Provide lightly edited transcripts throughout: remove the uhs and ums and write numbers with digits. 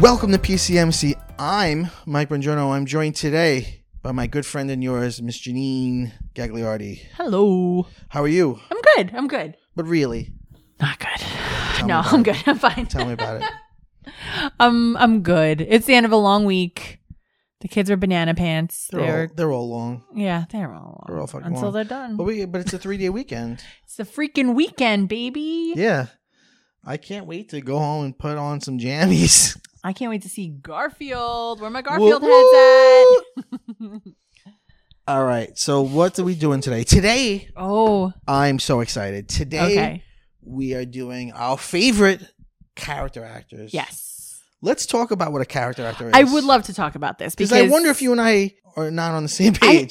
Welcome to PCMC. I'm Mike Bongiorno. I'm joined today by my good friend and yours, Miss Janine Gagliardi. Hello. How are you? I'm good. But really? Not good. No, I'm good. I'm fine. Tell me about it. I'm good. It's the end of a long week. The kids are banana pants. They're all long. Yeah, they're all long. They're all fucking until long. they're done. But it's a 3-day weekend. It's the freaking weekend, baby. Yeah. I can't wait to go home and put on some jammies. I can't wait to see Garfield. Where my Garfield head's at. All right. So what are we doing today? Today, I'm so excited. Today, we are doing our favorite character actors. Yes. Let's talk about what a character actor is. I would love to talk about this. Because I wonder if you and I are not on the same page.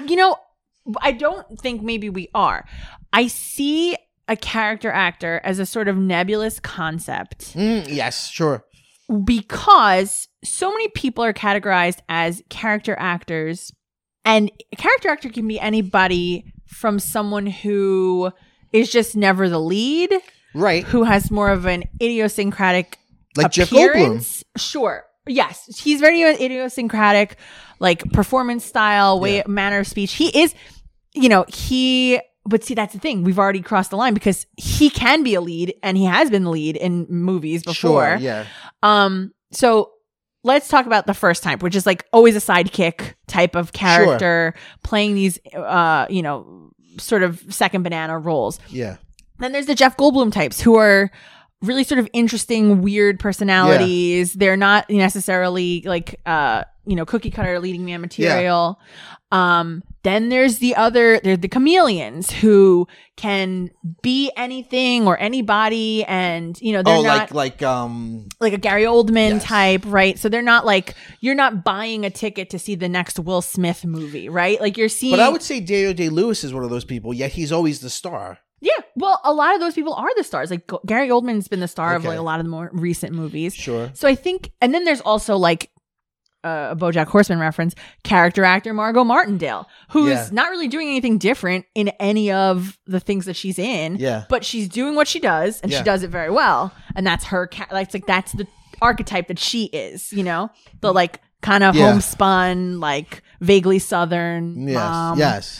I don't think maybe we are. I see a character actor as a sort of nebulous concept. Yes, sure. Because so many people are categorized as character actors, and a character actor can be anybody from someone who is just never the lead, right? Who has more of an idiosyncratic like appearance. Jeff Goldblum. Sure, yes, he's very idiosyncratic, like performance style, manner of speech. He is, But see, that's the thing. We've already crossed the line because he can be a lead, and he has been the lead in movies before. Sure, yeah. So let's talk about the first type, which is like always a sidekick type of character playing these, sort of second banana roles. Yeah. Then there's the Jeff Goldblum types who are really sort of interesting, weird personalities. Yeah. They're not necessarily like, cookie cutter leading man material. Yeah. Then there's the chameleons who can be anything or anybody, and they're not like a Gary Oldman type, right? So they're not like, you're not buying a ticket to see the next Will Smith movie, right? Like you're seeing. But I would say Daniel Day-Lewis is one of those people. Yet he's always the star. Yeah, well, a lot of those people are the stars. Like Gary Oldman's been the star of like a lot of the more recent movies. Sure. So I think, and then there's also like a BoJack Horseman reference, character actor Margot Martindale, who's not really doing anything different in any of the things that she's in. Yeah. But she's doing what she does, and she does it very well. And that's her. That's the archetype that she is. The like kind of homespun, like vaguely Southern mom. Yes.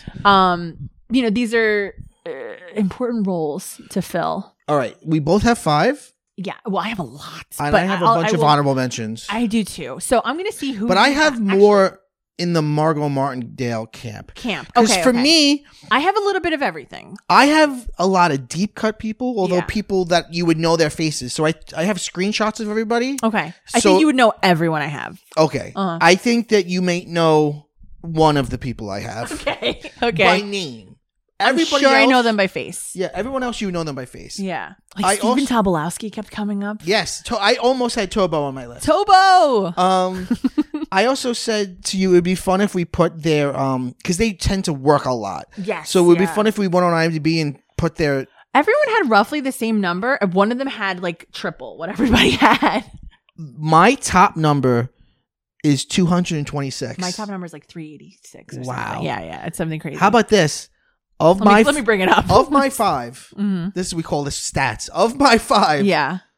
These are important roles to fill. All right, we both have 5. Yeah, well, I have a lot. And I have a bunch of honorable mentions. I do too. So I'm going to see who. But I have more in the Margot Martindale camp. Because for me, I have a little bit of everything. I have a lot of deep cut people, although people that you would know their faces. So I have screenshots of everybody. Okay. I think you would know everyone I have. Okay. Uh-huh. I think that you may know one of the people I have. Okay. By name. Everybody else, I know them by face. Yeah, everyone else you know them by face. Yeah. Like Stephen Tobolowsky kept coming up. Yes. I almost had Tobo on my list. Tobo! I also said to you it would be fun if we put their because they tend to work a lot. Yes. So it would be fun if we went on IMDb and put their everyone had roughly the same number. One of them had like triple what everybody had. My top number is 226. My top number is like 386 or wow. Something. Yeah. It's something crazy. How about this? Let me bring it up. Of my 5, we call this stats. Of my 5,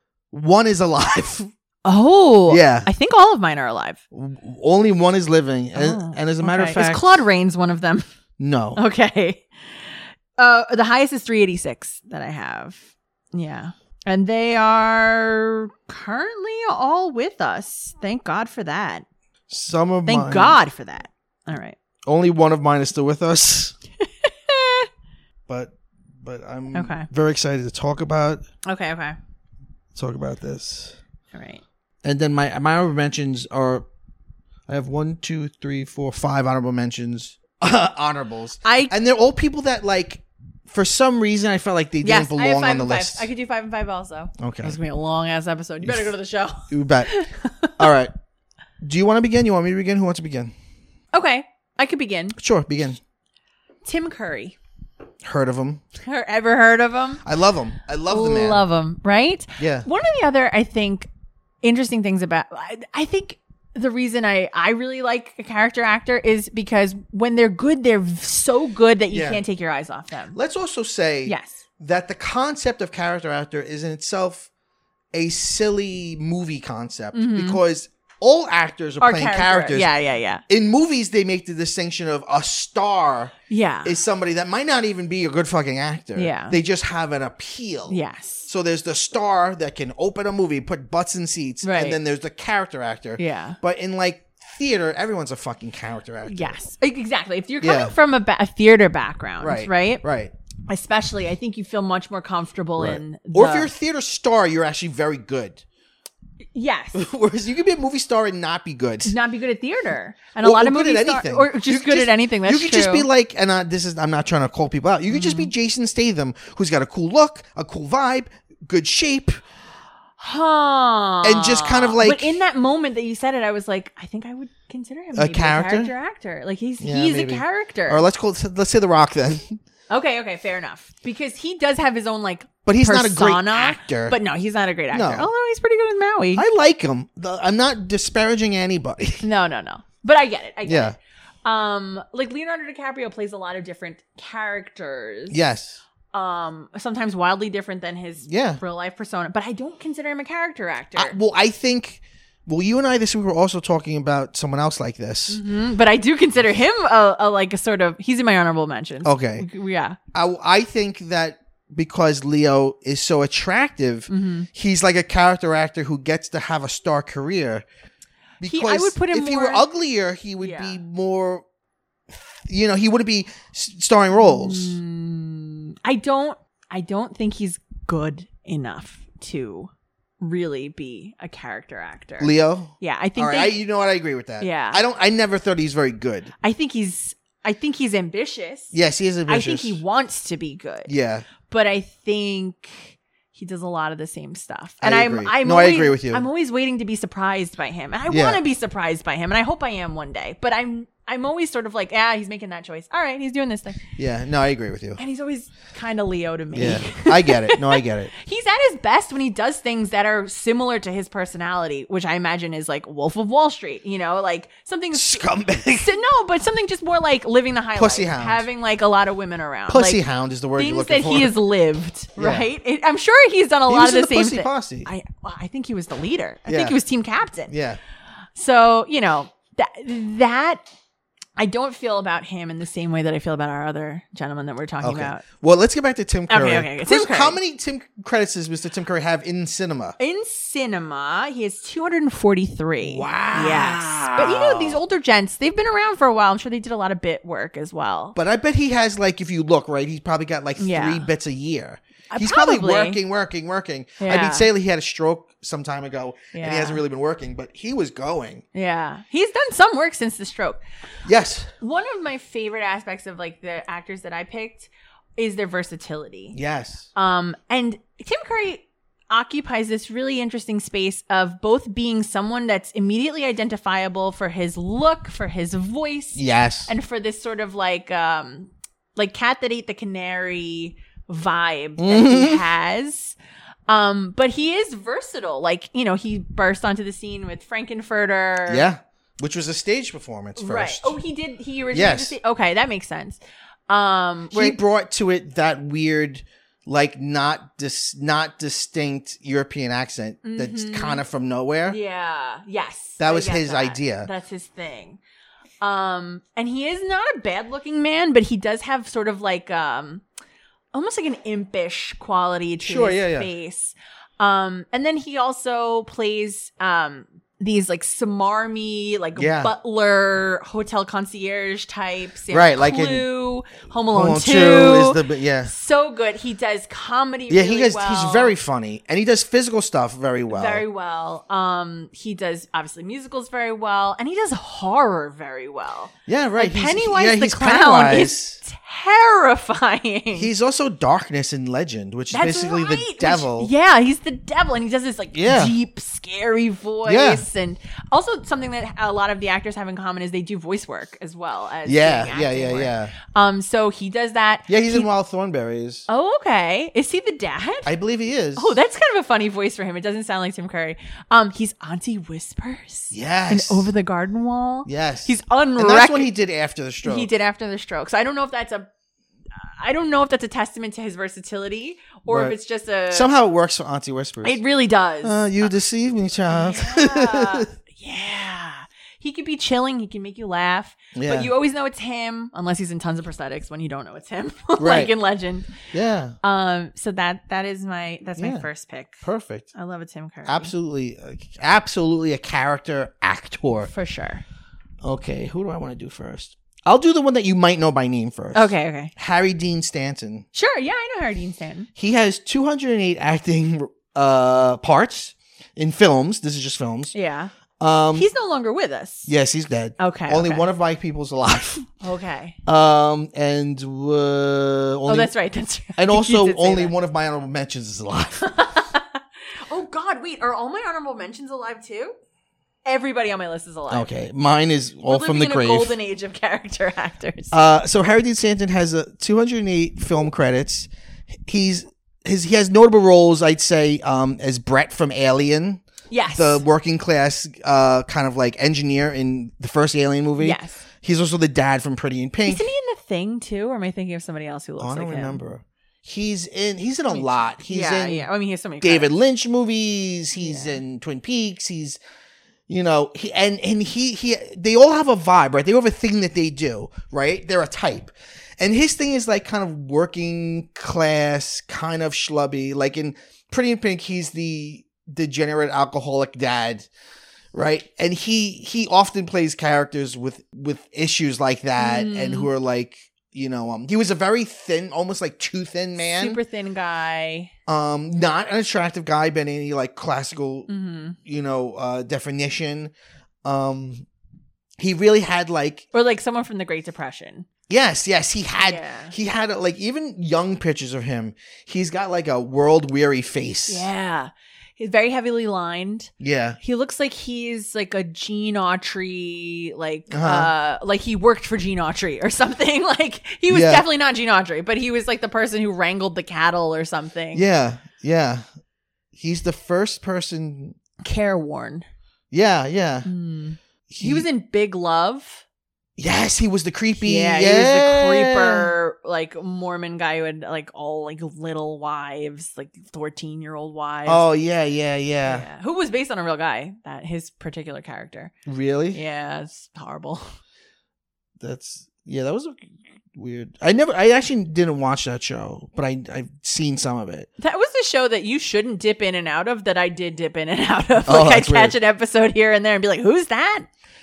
1 is alive. Oh, yeah. I think all of mine are alive. Only 1 is living, and as a matter of fact, is Claude Rains one of them? No. Okay. The highest is 386 that I have. Yeah, and they are currently all with us. Thank God for that. Thank God for that. All right. Only one of mine is still with us. But I'm very excited to talk about. Okay. Talk about this. All right. And then my honorable mentions are, I have 1, 2, 3, 4, 5 honorable mentions. Honorables. And they're all people that like, for some reason I felt like they didn't belong on the list. I could do 5 and 5 also. Okay. This is gonna be a long ass episode. You better go to the show. You bet. All right. Do you want to begin? You want me to begin? Who wants to begin? Okay. I could begin. Sure, begin. Tim Curry. Heard of him. Ever heard of him? I love him. I love the man. Love him, right? Yeah. One of the other, I think, interesting things about... I think the reason I really like a character actor is because when they're good, they're so good that you can't take your eyes off them. Let's also say that the concept of character actor is in itself a silly movie concept because all actors are playing characters. Yeah. In movies, they make the distinction of a star Yeah. is somebody that might not even be a good fucking actor. Yeah. They just have an appeal. Yes. So there's the star that can open a movie, put butts in seats, Right. and then there's the character actor. Yeah. But in like theater, everyone's a fucking character actor. Yes. Exactly. If you're coming from a theater background, right? Right. Especially, I think you feel much more comfortable in or if you're a theater star, you're actually very good. Yes. Whereas you can be a movie star and not be good. Not be good at theater. And a lot of movie stars or just good at anything. That's true. You could just be like, and I'm not trying to call people out. You could just be Jason Statham, who's got a cool look, a cool vibe, good shape. And just kind of like. But in that moment that you said it, I was like, I think I would consider him a character actor. Like he's a character. Or let's say The Rock then. Okay, fair enough. Because he does have his own but he's persona, not a great actor. But no, he's not a great actor. No. Although he's pretty good as Maui. I like him. I'm not disparaging anybody. No. But I get it. I get it. Like Leonardo DiCaprio plays a lot of different characters. Yes. Sometimes wildly different than his real life persona. But I don't consider him a character actor. I think. Well, you and I this week were also talking about someone else like this. Mm-hmm. But I do consider him a sort of. He's in my honorable mentions. Okay. Yeah. I think that because Leo is so attractive, he's like a character actor who gets to have a star career. Because I would put him if he were uglier, he would be more. He wouldn't be starring roles. I don't think he's good enough to really be a character actor. Leo? Yeah, I think. All right, you know what? I agree with that. Yeah, I never thought he's very good. I think he's ambitious. Yes, he is ambitious. I think he wants to be good. Yeah, but I think he does a lot of the same stuff. And I agree with you. I'm always waiting to be surprised by him, and I want to be surprised by him, and I hope I am one day. But I'm always sort of like, he's making that choice. All right, he's doing this thing. Yeah, no, I agree with you. And he's always kind of Leo to me. Yeah, I get it. No, I get it. He's at his best when he does things that are similar to his personality, which I imagine is like Wolf of Wall Street, like something scumbag. No, but something just more like living the high Pussy life, hound. having like a lot of women around. Pussy hound is the word you're looking for. Things that he has lived, right? I'm sure he's done a lot of the same things. Posse. I think he was the leader. I think he was team captain. Yeah. So, that I don't feel about him in the same way that I feel about our other gentleman that we're talking about. Well, let's get back to Tim Curry. Okay. Tim Curry. How many Tim credits does Mr. Tim Curry have in cinema? In cinema, he has 243. Wow. Yes. But these older gents, they've been around for a while. I'm sure they did a lot of bit work as well. But I bet he has, if you look, right, he's probably got 3 bits a year. He's probably working. Yeah. I mean, say he had a stroke some time ago and he hasn't really been working, but he was going. Yeah. He's done some work since the stroke. Yes. One of my favorite aspects of the actors that I picked is their versatility. Yes. And Tim Curry occupies this really interesting space of both being someone that's immediately identifiable for his look, for his voice. Yes. And for this sort of like Cat That Ate the Canary vibe that he has. But he is versatile. He burst onto the scene with Frankenfurter. Yeah. Which was a stage performance first. Right. Oh, he did. He originally did. Okay, that makes sense. He brought to it that weird, not distinct European accent that's kind of from nowhere. Yeah. Yes. That was his idea. That's his thing. And he is not a bad looking man, but he does have sort of almost like an impish quality to his face. And then he also plays these smarmy, butler, hotel concierge types. Right, Clue, Home Alone 2 is so good. He does comedy well. He's very funny. And he does physical stuff very well. Very well. He does, obviously, musicals very well. And he does horror very well. Yeah, right. Pennywise the Clown is terrifying. He's also Darkness in Legend, which is basically the devil. He's the devil. And he does this deep, scary voice. Yeah. And also something that a lot of the actors have in common is they do voice work as well as work. So he does that. Yeah, he's in Wild Thornberrys. Oh, okay. Is he the dad? I believe he is. Oh, that's kind of a funny voice for him. It doesn't sound like Tim Curry. He's Auntie Whispers. Yes. And Over the Garden Wall. Yes. He's unrecognizable. And that's what he did after the stroke. He did after the stroke. So I don't know if that's I don't know if that's a testament to his versatility or if it's just a... Somehow it works for Auntie Whispers. It really does. You deceive me, child. Yeah. He could be chilling. He can make you laugh. Yeah. But you always know it's him, unless he's in tons of prosthetics when you don't know it's him. Like in Legend. Yeah. So that's my first pick. Perfect. I love a Tim Curry. Absolutely a character actor. For sure. Okay, who do I want to do first? I'll do the one that you might know by name first. Okay. Harry Dean Stanton. Sure, yeah, I know Harry Dean Stanton. He has 208 acting parts in films. This is just films. Yeah. He's no longer with us. Yes, he's dead. Okay. Only one of my people's alive. Okay. Only, that's right. And also only one of my honorable mentions is alive. Oh God, wait, are all my honorable mentions alive too? Everybody on my list is alive. Okay, mine is all from the grave. We're living in a golden age of character actors. So Harry Dean Stanton has 208 film credits. He has notable roles, I'd say, as Brett from Alien. Yes. The working class kind of like engineer in the first Alien movie. Yes. He's also the dad from Pretty in Pink. Isn't he in The Thing too, or am I thinking of somebody else who looks like him? I don't remember. He's in a lot. He's in yeah. I mean, he has so many David Lynch movies. He's in Twin Peaks. He's they all have a vibe, right? They all have a thing that they do, right? They're a type. And his thing is like kind of working class, kind of schlubby. Like in Pretty in Pink, he's the degenerate alcoholic dad, right? And he often plays characters with issues like that and who are like, he was a very thin, almost like too thin man. Super thin guy. Not an attractive guy by any like classical, definition. He really had like... Or like someone from the Great Depression. Yes. He had like even young pictures of him. He's got like a world-weary face. Yeah. He's very heavily lined. Yeah. He looks like he's like a Gene Autry, like he worked for Gene Autry or something. Like he was definitely not Gene Autry, but he was like the person who wrangled the cattle or something. Yeah. He's the first person. Careworn. Yeah. He was in Big Love. Yes, he was the creepy. Yeah, he was the creeper, like Mormon guy who had like all like little wives, like 14-year-old wives. Oh yeah. Who was based on a real guy? That his particular character. Really? Yeah, it's horrible. That was weird. I actually didn't watch that show, but I've seen some of it. That was a show that you shouldn't dip in and out of. That I did dip in and out of. Like I'd catch an episode here and there and be like, "Who's that?"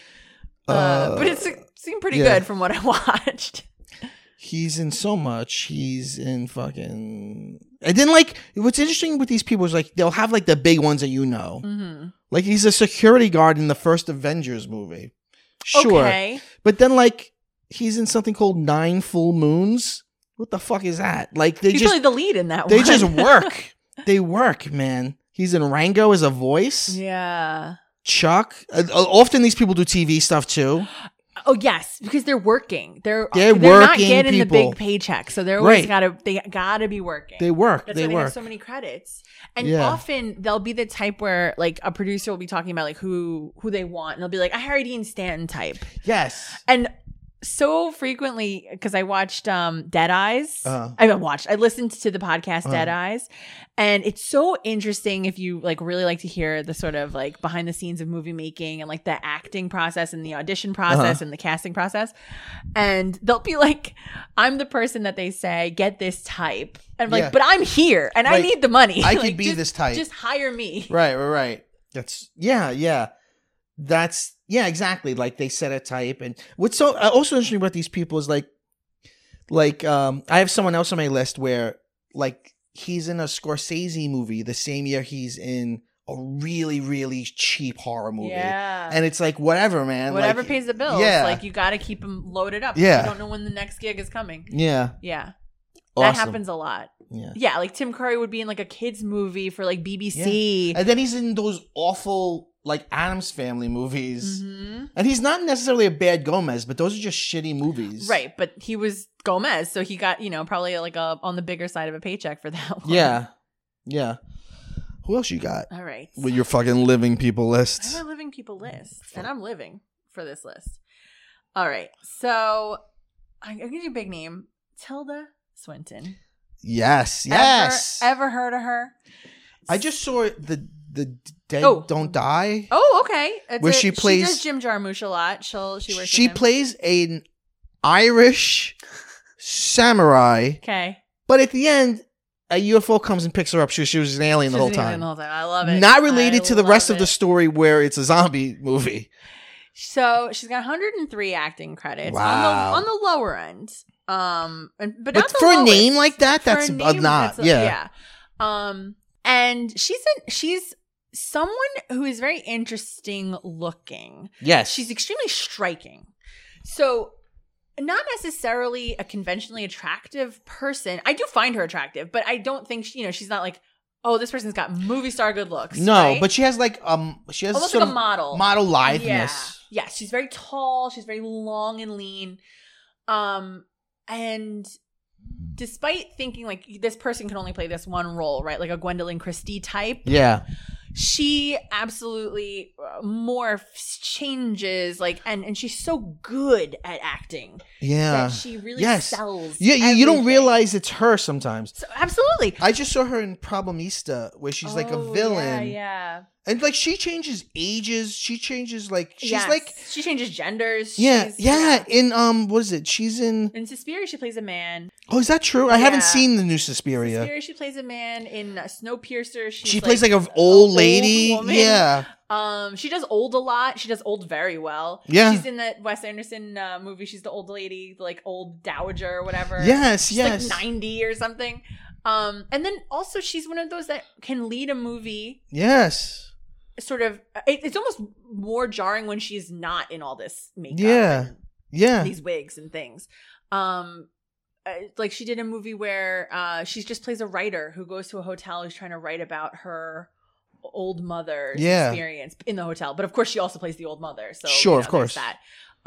But it seemed pretty good from what I watched. He's in so much. He's in fucking... And then like, what's interesting with these people is like, they'll have like the big ones that you know. Mm-hmm. Like he's a security guard in the first Avengers movie. Sure. Okay. But then like, he's in something called 9 Full Moons. What the fuck is that? Like he's really the lead in that one. They just work. They work, man. He's in Rango as a voice. Yeah. Chuck. Often these people do TV stuff too. Oh yes, because they're working. They're working not getting people. The big paycheck, so they're always gotta be working. They work. That's why they have so many credits. And often they'll be the type where like a producer will be talking about like who they want, and they'll be like a Harry Dean Stanton type. Yes. And so frequently, because I watched Dead Eyes. I listened to the podcast Dead Eyes, and it's so interesting if you like really like to hear the sort of like behind the scenes of movie making and like the acting process and the audition process and the casting process. And they'll be like, I'm the person that they say get this type, and I'm like, but I'm here and I need the money. I like, could be this type. Just hire me. Right. That's That's exactly. Like they set a type, and what's so also interesting about these people is like I have someone else on my list where like he's in a Scorsese movie the same year he's in a really really cheap horror movie, and it's like whatever, man, whatever like, pays the bills. Like you got to keep them loaded up. You don't know when the next gig is coming. Awesome. That happens a lot. Yeah, like Tim Curry would be in like a kids movie for like BBC, and then he's in those awful like Addams Family movies, and he's not necessarily a bad Gomez, but those are just shitty movies, right? But he was Gomez, so he got probably like on the bigger side of a paycheck for that one. Yeah. Who else you got? All right, with your fucking living people list. I have a living people list, and I'm living for this list. All right, so I'm gonna do a big name, Tilda Swinton. Yes. Ever heard of her? I just saw the Dead Don't Die. Oh, okay. Where she plays. She does Jim Jarmusch a lot. She plays an Irish samurai. Okay. But at the end, a UFO comes and picks her up. She was an alien the whole time. I love it. Not related to the rest of the story where it's a zombie movie. So she's got 103 acting credits. Wow. On the lower end. But for a name like that, that's not. Yeah. And she's someone who is very interesting looking. Yes. She's extremely striking. So not necessarily a conventionally attractive person. I do find her attractive, but I don't think she's not like, oh, this person's got movie star good looks. No, right? but she has like she has almost sort like a model litheness. Yeah, she's very tall. She's very long and lean. And despite thinking like this person can only play this one role, right? Like a Gwendolyn Christie type. Yeah. She absolutely morphs, changes, like, and she's so good at acting. Yeah. That she really sells. Yeah, you don't realize it's her sometimes. So, absolutely. I just saw her in Problemista where she's like a villain. Yeah. And like she changes ages. She changes like she changes genders. Yeah. In what is it? She's in Suspiria. She plays a man. Oh, is that true? I haven't seen the new Suspiria. Suspiria. She plays a man. In Snowpiercer. She plays like an old lady. Woman. Yeah. She does old a lot. She does old very well. Yeah. She's in that Wes Anderson movie. She's the old lady, like old dowager or whatever. Yes. She's like 90 or something. And then also she's one of those that can lead a movie. Yes. Sort of, it's almost more jarring when she's not in all this makeup. Yeah. These wigs and things. Like she did a movie where she just plays a writer who goes to a hotel who's trying to write about her old mother's experience in the hotel. But of course, she also plays the old mother. So sure, of course. That.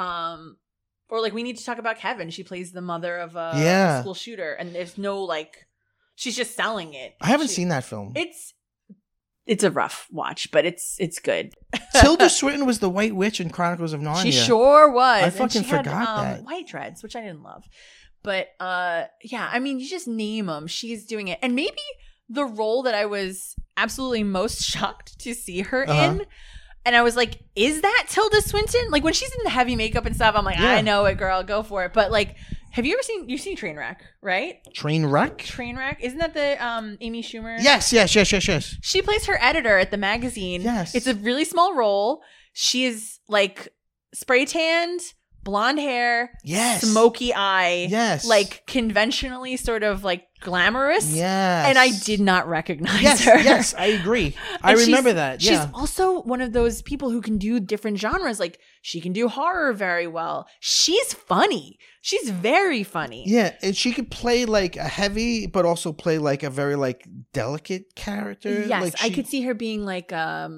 Or like we need to talk about Kevin. She plays the mother of a school shooter, and there's no like, she's just selling it. I haven't seen that film. It's a rough watch, but it's good. Tilda Swinton was the White Witch in Chronicles of Narnia. She sure was. I fucking forgot that. White dreads, which I didn't love. But yeah, I mean, you just name them. She's doing it. And maybe the role that I was absolutely most shocked to see her in, and I was like, is that Tilda Swinton? Like when she's in the heavy makeup and stuff, I'm like, I know it, girl, go for it. But like, have you ever seen Trainwreck, right? Trainwreck? Isn't that the Amy Schumer? Yes. She plays her editor at the magazine. Yes. It's a really small role. She is like spray tanned, blonde hair, smoky eye, like conventionally sort of like glamorous. And I did not recognize her. Yes, I agree. I remember that. Yeah. She's also one of those people who can do different genres. Like she can do horror very well. She's funny. She's very funny. Yeah, and she could play like a heavy, but also play like a very like delicate character. Yes, like I could see her being like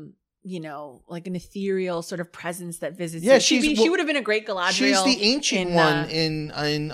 like an ethereal sort of presence that visits. Yeah, she would have been a great Galadriel. She's the ancient one in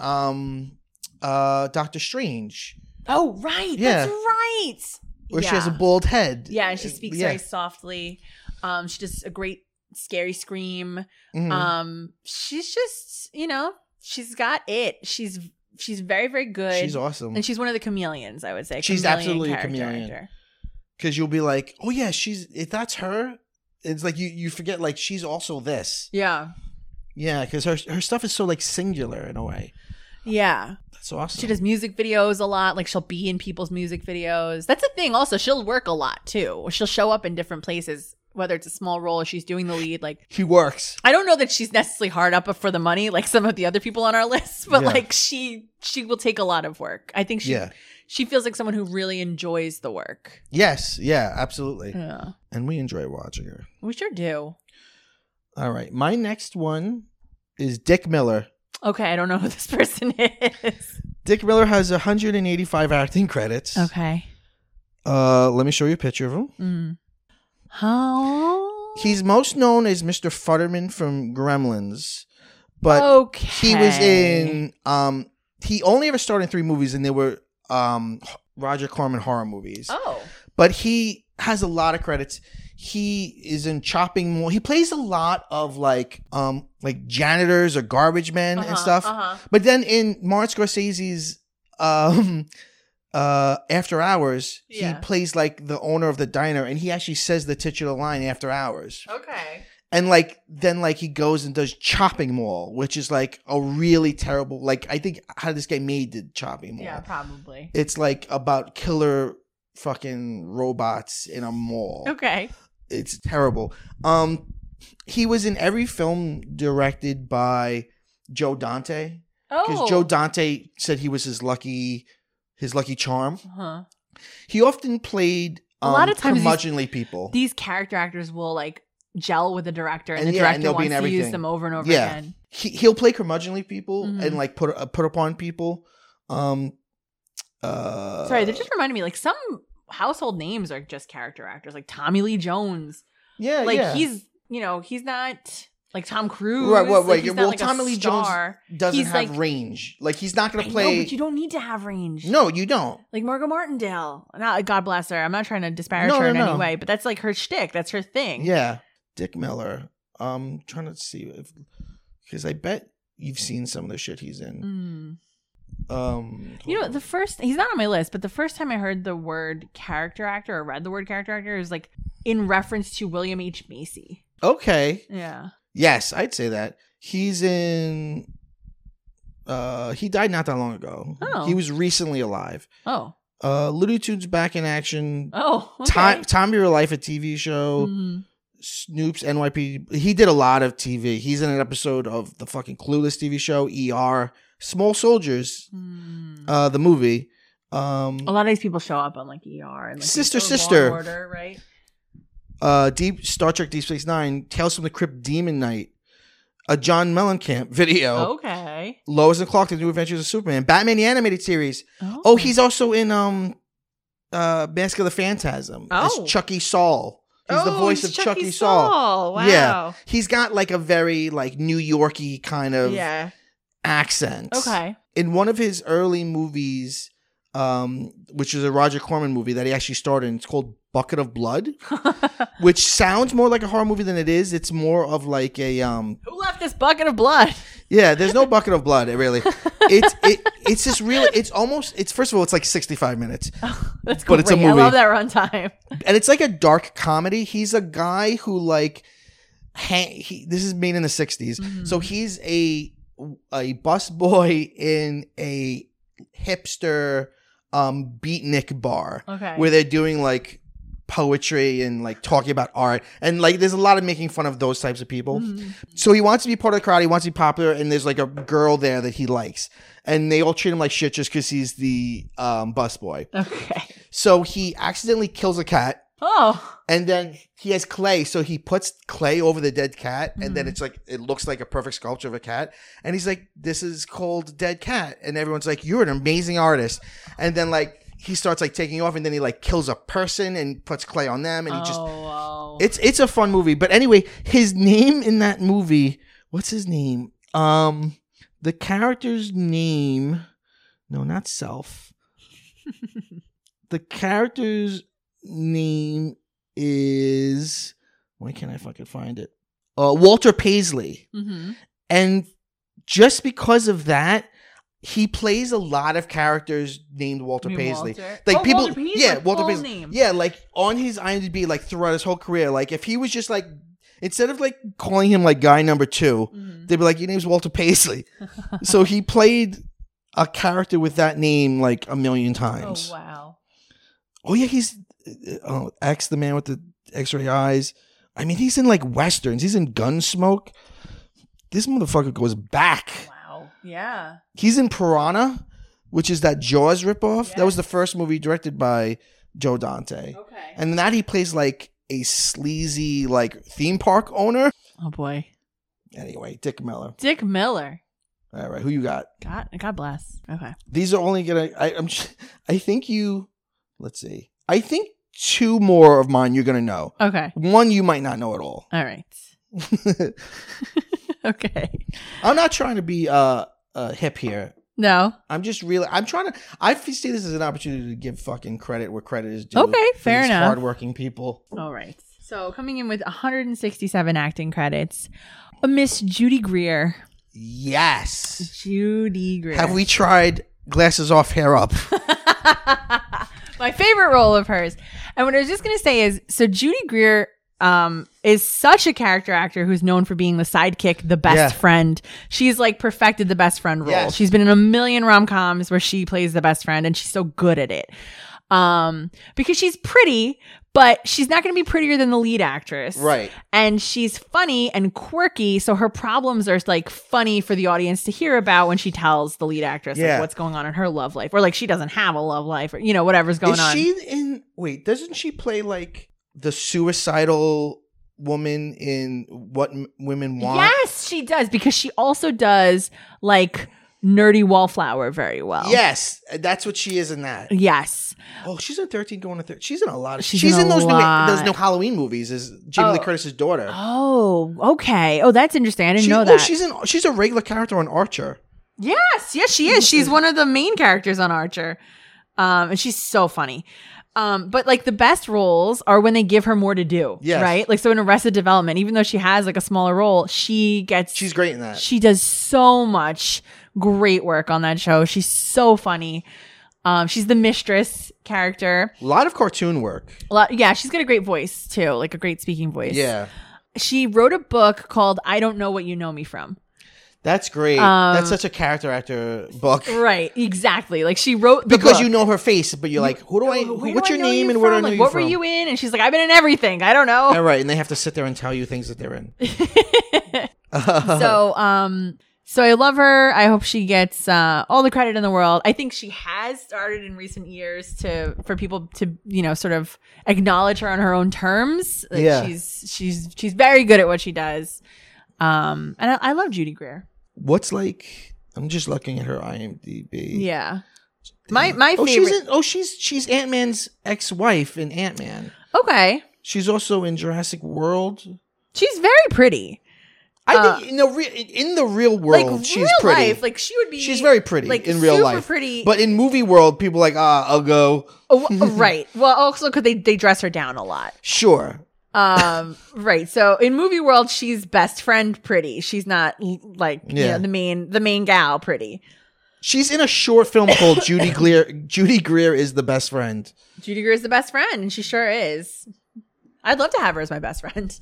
Doctor Strange. Oh right, that's right. Where she has a bald head. Yeah, and she speaks very softly. She does a great scary scream. Mm-hmm. She's just she's got it. She's very, very good. She's awesome. And she's one of the chameleons, I would say. She's absolutely a chameleon. Because you'll be like, oh yeah, if that's her, it's like you forget like she's also this. Yeah. Yeah, because her stuff is so like singular in a way. Yeah. That's awesome. She does music videos a lot. Like she'll be in people's music videos. That's the thing also. She'll work a lot too. She'll show up in different places. Whether it's a small role or she's doing the lead, like she works. I don't know that she's necessarily hard up for the money like some of the other people on our list, but like she will take a lot of work. I think she feels like someone who really enjoys the work. Yes, yeah, absolutely. Yeah, and we enjoy watching her. We sure do. All right, my next one is Dick Miller. Okay, I don't know who this person is. Dick Miller has 185 acting credits. Okay. Let me show you a picture of him. Mm. How? He's most known as Mr. Futterman from Gremlins, but he was in he only ever starred in 3 movies, and they were Roger Corman horror movies. Oh, but he has a lot of credits. He is in Chopping Mall. He plays a lot of like janitors or garbage men and stuff. But then in Martin Scorsese's After Hours, Yeah. he plays like the owner of the diner, and he actually says the titular line After Hours. Okay. And like then like he goes and does Chopping Mall, which is like a really terrible, like I think How This Guy Made did Chopping Mall. Yeah, probably. It's like about killer fucking robots in a mall. Okay. It's terrible. He was in every film directed by Joe Dante. Because Joe Dante said he was his lucky charm. Uh-huh. He often played a lot of times curmudgeonly people. These character actors will like gel with the director, and the director wants to use them over and over again. He'll play curmudgeonly people and like put upon people. Sorry, that just reminded me. Like some household names are just character actors, like Tommy Lee Jones. Yeah, like he's not like Tom Cruise. Right. Like, he's well, not, like, Tommy Lee Jones doesn't have range. Like he's not going to play. No, but you don't need to have range. No, you don't. Like Margot Martindale. God bless her. I'm not trying to disparage her in any way, but that's like her shtick. That's her thing. Yeah. Dick Miller. Trying to see because I bet you've seen some of the shit he's in. You know, he's not on my list, but the first time I heard the word character actor or read the word character actor is like in reference to William H. Macy. Okay. Yeah. Yes, I'd say that. He's in he died not that long ago. Oh. He was recently alive. Oh. Looney Tunes Back in Action. Oh, okay. Time of Your Life, a TV show. Snoop's NYPD. He did a lot of TV. He's in an episode of the fucking Clueless TV show, ER. Small Soldiers, the movie. A lot of these people show up on like ER and like Sister, Order, right? Star Trek Deep Space Nine, Tales from the Crypt, Demon Knight, a John Mellencamp video. Okay. Lois and Clark: The New Adventures of Superman, Batman the Animated Series. Oh, he's also in Mask of the Phantasm as Chucky Saul. He's the voice of Chucky Saul. Wow. Yeah, he's got like a very like New Yorky kind of accent. Okay. In one of his early movies, which is a Roger Corman movie that he actually starred in, it's called Bucket of Blood, which sounds more like a horror movie than it is. It's more of like a who left this bucket of blood? Yeah, there's no bucket of blood. Really, it's just really. It's first of all, it's like 65 minutes. Oh, that's cool. But it's a movie. I love that runtime. And it's like a dark comedy. He's a guy who like, this is made in the 60s, so he's a bus boy in a hipster beatnik bar where they're doing like poetry and like talking about art, and like there's a lot of making fun of those types of people. So he wants to be part of the crowd, he wants to be popular, and there's like a girl there that he likes, and they all treat him like shit just because he's the bus boy. So he accidentally kills a cat. And then he has clay, so he puts clay over the dead cat, and then it's like it looks like a perfect sculpture of a cat. And he's like, "This is called Dead Cat," and everyone's like, "You're an amazing artist." And then like he starts like taking off, and then he like kills a person and puts clay on them, and he just it's a fun movie. But anyway, his name in that movie, what's his name? The character's name, no, not Self. The character's name is, why can't I fucking find it? Walter Paisley. And just because of that, he plays a lot of characters named Walter Paisley. Like people, Walter Paisley, Walter Paisley. Name. Yeah, like on his IMDb, like throughout his whole career, like if he was just like, instead of like calling him like guy number 2, they'd be like, your name's Walter Paisley. So he played a character with that name like a million times. Oh wow. Oh yeah, he's X, the man with the X-ray eyes. I mean, he's in like westerns. He's in Gunsmoke. This motherfucker goes back. Wow. Yeah. He's in Piranha, which is that Jaws ripoff. Yes. That was the first movie directed by Joe Dante. Okay. And in that he plays like a sleazy like theme park owner. Oh boy. Anyway, Dick Miller. Dick Miller. All right, who you got? God bless. Okay. These are only gonna. I think you. Let's see. I think 2 more of mine you're going to know. Okay. 1 you might not know at all. All right. Okay. I'm not trying to be hip here. No. I'm just really, I see this as an opportunity to give fucking credit where credit is due. Okay, fair enough. Hardworking people. All right. So coming in with 167 acting credits, Miss Judy Greer. Yes. Judy Greer. Have we tried glasses off, hair up. My favorite role of hers. And what I was just going to say is, so Judy Greer is such a character actor who's known for being the sidekick, the best friend. She's like perfected the best friend role. Yes. She's been in a million rom-coms where she plays the best friend, and she's so good at it. Because she's pretty, but she's not going to be prettier than the lead actress. Right. And she's funny and quirky, so her problems are like funny for the audience to hear about when she tells the lead actress like what's going on in her love life, or like she doesn't have a love life, or whatever's going on. Doesn't she play like the suicidal woman in What Women Want? Yes, she does, because she also does like Nerdy Wallflower very well. Yes, that's what she is in that. Yes. Oh, she's in 13 going to 13. She's in a lot of. She's in those new Halloween movies as Jamie Lee Curtis's daughter. Oh, okay. Oh, that's interesting. I didn't know that. She's a regular character on Archer. Yes, she is. She's one of the main characters on Archer, and she's so funny. But like the best roles are when they give her more to do. Yes. Right? Like so in Arrested Development, even though she has like a smaller role, she's great in that. She does so much great work on that show. She's so funny. She's the mistress character. A lot of cartoon work. She's got a great voice too, like a great speaking voice. Yeah. She wrote a book called I Don't Know What You Know Me From. That's great. That's such a character actor book. Right, exactly. Like she wrote the because book. You know her face, but you're like, what's your name and where do I know you from? What were you in? And she's like, I've been in everything. I don't know. All right, and they have to sit there and tell you things that they're in. So I love her. I hope she gets all the credit in the world. I think she has started in recent years for people to sort of acknowledge her on her own terms. Like she's very good at what she does. And I love Judy Greer. I'm just looking at her IMDb. Yeah. My favorite. She's Ant-Man's ex-wife in Ant-Man. Okay. She's also in Jurassic World. She's very pretty. I think in the real world, like she's real pretty. Life, like she would be. She's very pretty in real life. Super pretty. But in movie world, people are like, I'll go. Right. Well, also because they dress her down a lot. Sure. Right. So in movie world, she's best friend pretty. She's not like the main gal pretty. She's in a short film called Judy Greer. Judy Greer is the best friend. Judy Greer is the best friend, and she sure is. I'd love to have her as my best friend.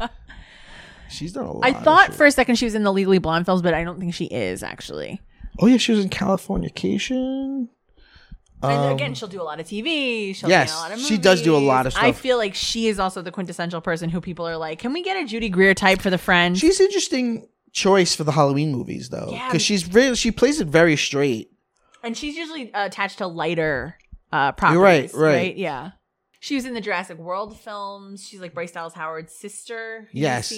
She's done a lot. I thought for a second she was in the Legally Blonde films, but I don't think she is actually. Oh yeah, she was in Californication. And again, she'll do a lot of TV. She'll do a lot of movies. She does do a lot of stuff. I feel like she is also the quintessential person who people are like, can we get a Judy Greer type for the Friend? She's an interesting choice for the Halloween movies, though, because she plays it very straight. And she's usually attached to lighter properties. You're right. Yeah. She was in the Jurassic World films. She's like Bryce Dallas Howard's sister. Yes.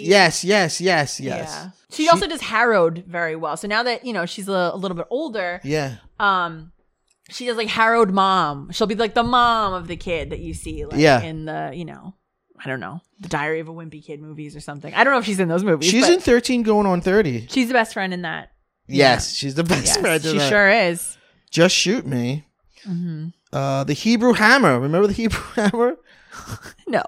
Yeah. She also does Harrowed very well. So now that, she's a little bit older. Yeah. She does like Harrowed mom. She'll be like the mom of the kid that you see in the, I don't know, the Diary of a Wimpy Kid movies or something. I don't know if she's in those movies. She's in 13 going on 30. She's the best friend in that. Yes, she's the best friend in that. She sure is. Just Shoot Me. Mm-hmm. The Hebrew Hammer. Remember the Hebrew Hammer? No.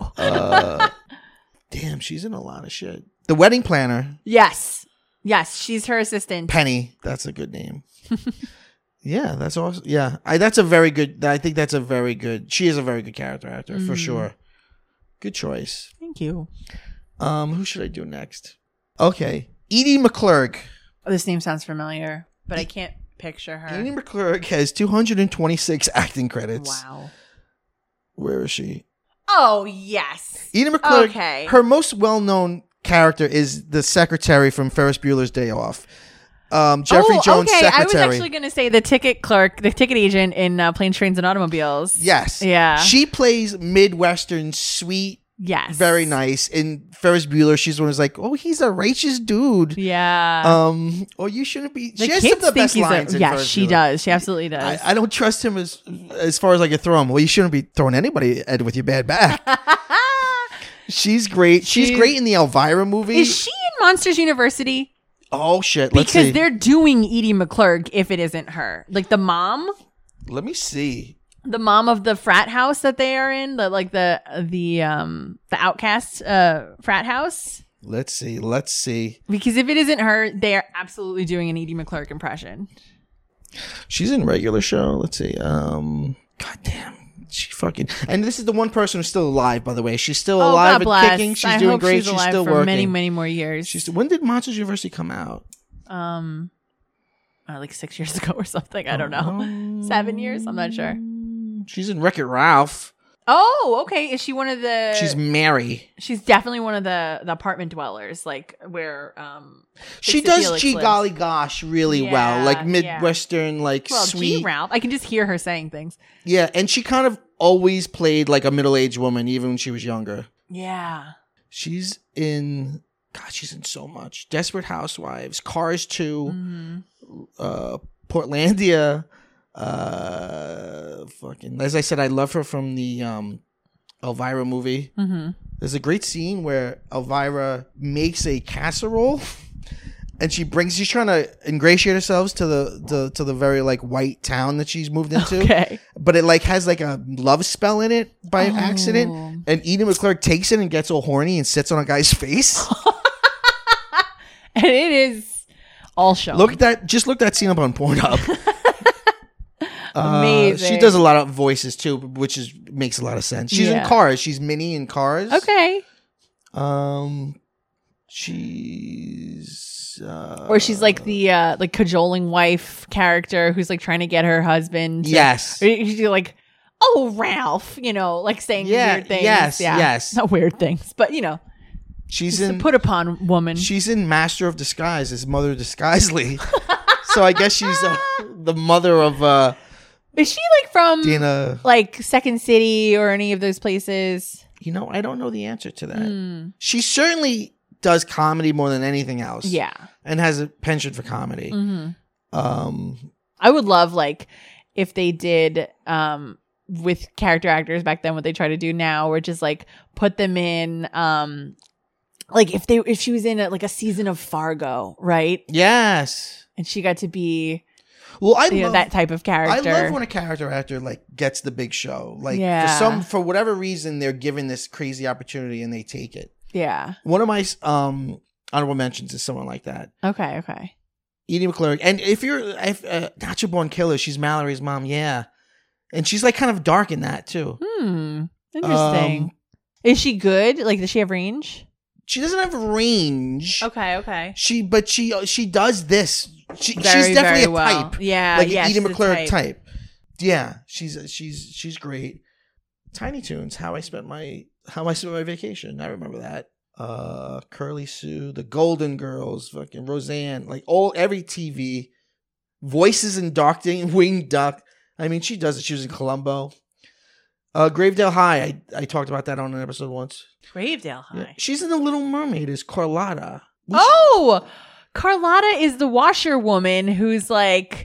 Damn, she's in a lot of shit. The Wedding Planner. Yes, she's her assistant. Penny. That's a good name. Yeah, that's awesome. Yeah, that's a very good. I think that's a very good. She is a very good character actor for sure. Good choice. Thank you. Who should I do next? Okay, Edie McClurg. This name sounds familiar, but I can't picture her. Edie McClurg has 226 acting credits. Wow. Where is she? Oh yes, Edie McClurg. Okay. Her most well-known character is the secretary from Ferris Bueller's Day Off. Jeffrey Jones' secretary. I was actually going to say the ticket clerk, the ticket agent in Planes, Trains, and Automobiles. Yes. Yeah. She plays Midwestern sweet. Yes. Very nice. In Ferris Bueller, she's the one who's like, oh, he's a righteous dude. Yeah. Or you shouldn't be. She has some of the best lines in Ferris Bueller. Does. She absolutely does. I don't trust him as far as I can throw him. Well, you shouldn't be throwing anybody with your bad back. She's great. She's great in the Elvira movie. Is she in Monsters University? Oh shit! Let's see. Because they're doing Edie McClurg if it isn't her, like the mom. Let me see. The mom of the frat house that they are in, the outcast frat house. Let's see. Because if it isn't her, they are absolutely doing an Edie McClurg impression. She's in regular show. Let's see. God damn. She fucking. And this is the one person who's still alive, by the way. She's still alive and kicking. She's doing great. She's still working. Many, many more years. When did Monsters University come out? Like 6 years ago or something. I don't know. 7 years? I'm not sure. She's in Wreck-It Ralph. Oh, okay. Is she one of the... She's Mary. She's definitely one of the apartment dwellers, like where... she does Gee Golly Gosh really well. Like Midwestern, like sweet. Gee Ralph. I can just hear her saying things. Yeah, and she kind of always played like a middle-aged woman, even when she was younger. Yeah. She's in... God, she's in so much. Desperate Housewives, Cars 2, Portlandia... fucking, as I said, I love her from the Elvira movie. There's a great scene where Elvira makes a casserole and she's trying to ingratiate herself to the very like white town that she's moved into. Okay. But it like has like a love spell in it by accident, and Edie McClurg takes it and gets all horny and sits on a guy's face. And it is all shown. Look that scene up on Pornhub. Amazing. She does a lot of voices too, which makes a lot of sense. She's in Cars. She's Minnie in Cars. Okay. She's or she's like the like cajoling wife character who's like trying to get her husband. She's like, "Oh, Ralph," like saying weird things. Yes. Not weird things, but she's in put upon woman. She's in Master of Disguise as Mother Disguisely. So I guess she's the mother of. Is she like from Dana, like Second City or any of those places? I don't know the answer to that. She certainly does comedy more than anything else. Yeah, and has a penchant for comedy. I would love like if they did with character actors back then what they try to do now, where just like put them in like if she was in like a season of Fargo, right? Yes, and she got to be. Well, I love that type of character. I love when a character actor like gets the big show. Like for whatever reason, they're given this crazy opportunity and they take it. Yeah. One of my honorable mentions is someone like that. Okay. Edie McClurg, and if Natural Born Killer, she's Mallory's mom. Yeah, and she's like kind of dark in that too. Interesting. Is she good? Like, does she have range? She doesn't have range. Okay. She does this. She's definitely a type. Yeah, like an Edie McClurg type. Yeah, she's great. Tiny Toons, How I Spent My Vacation. I remember that. Curly Sue, The Golden Girls, fucking Roseanne, like every TV. Voices in Winged Duck. I mean, she does it. She was in Columbo. Gravedale High. I talked about that on an episode once. Gravedale High. Yeah. She's in The Little Mermaid as Carlotta. Carlotta is the washerwoman who's like,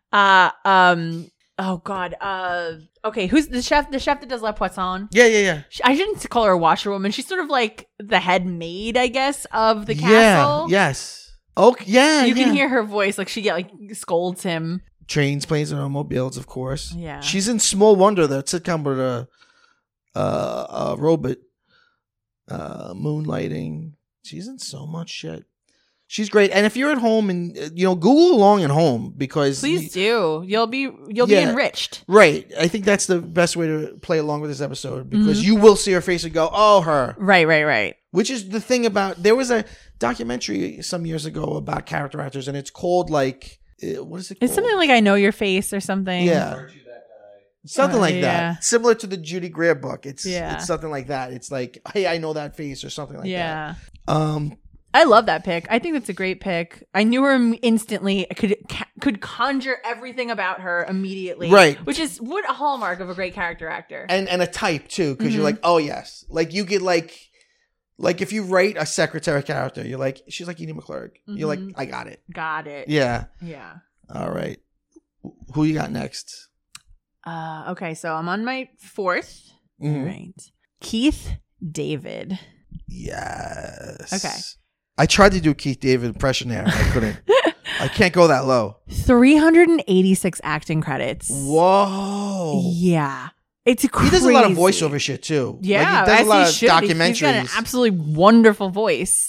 oh God, okay, who's the chef? The chef that does La Poisson. Yeah. I shouldn't call her a washerwoman. She's sort of like the head maid, I guess, of the castle. Yes. Okay. Yeah. You can hear her voice, like she scolds him. Trains, planes, and automobiles, of course. Yeah. She's in Small Wonder, that sitcom with a robot. Moonlighting. She's in so much shit. She's great. And if you're at home and Google along at home, because please do. You'll be enriched. Right. I think that's the best way to play along with this episode, because you will see her face and go, "Oh, her." Right. Which is the thing about, there was a documentary some years ago about character actors, and it's called like, what is it called? It's something like I Know Your Face or something. Yeah. Something like that. Similar to the Judy Greer book. It's something like that. It's like, hey, I know that face, or something like that. I love that pick. I think that's a great pick. I knew her instantly. I could conjure everything about her immediately. Right. Which is a hallmark of a great character actor. And a type too, because you're like, oh yes. Like you get like if you write a secretary character, you're like, she's like Edie McClurg. You're like, I got it. Got it. Yeah. Yeah. All right. Who you got next? Okay, so I'm on my fourth. Right. Keith David. Yes. Okay. I tried to do a Keith David impression there. I couldn't. I can't go that low. 386 acting credits. Whoa. Yeah. It's crazy. He does a lot of voiceover shit too. Yeah. Like he does a lot of documentaries. He's got an absolutely wonderful voice.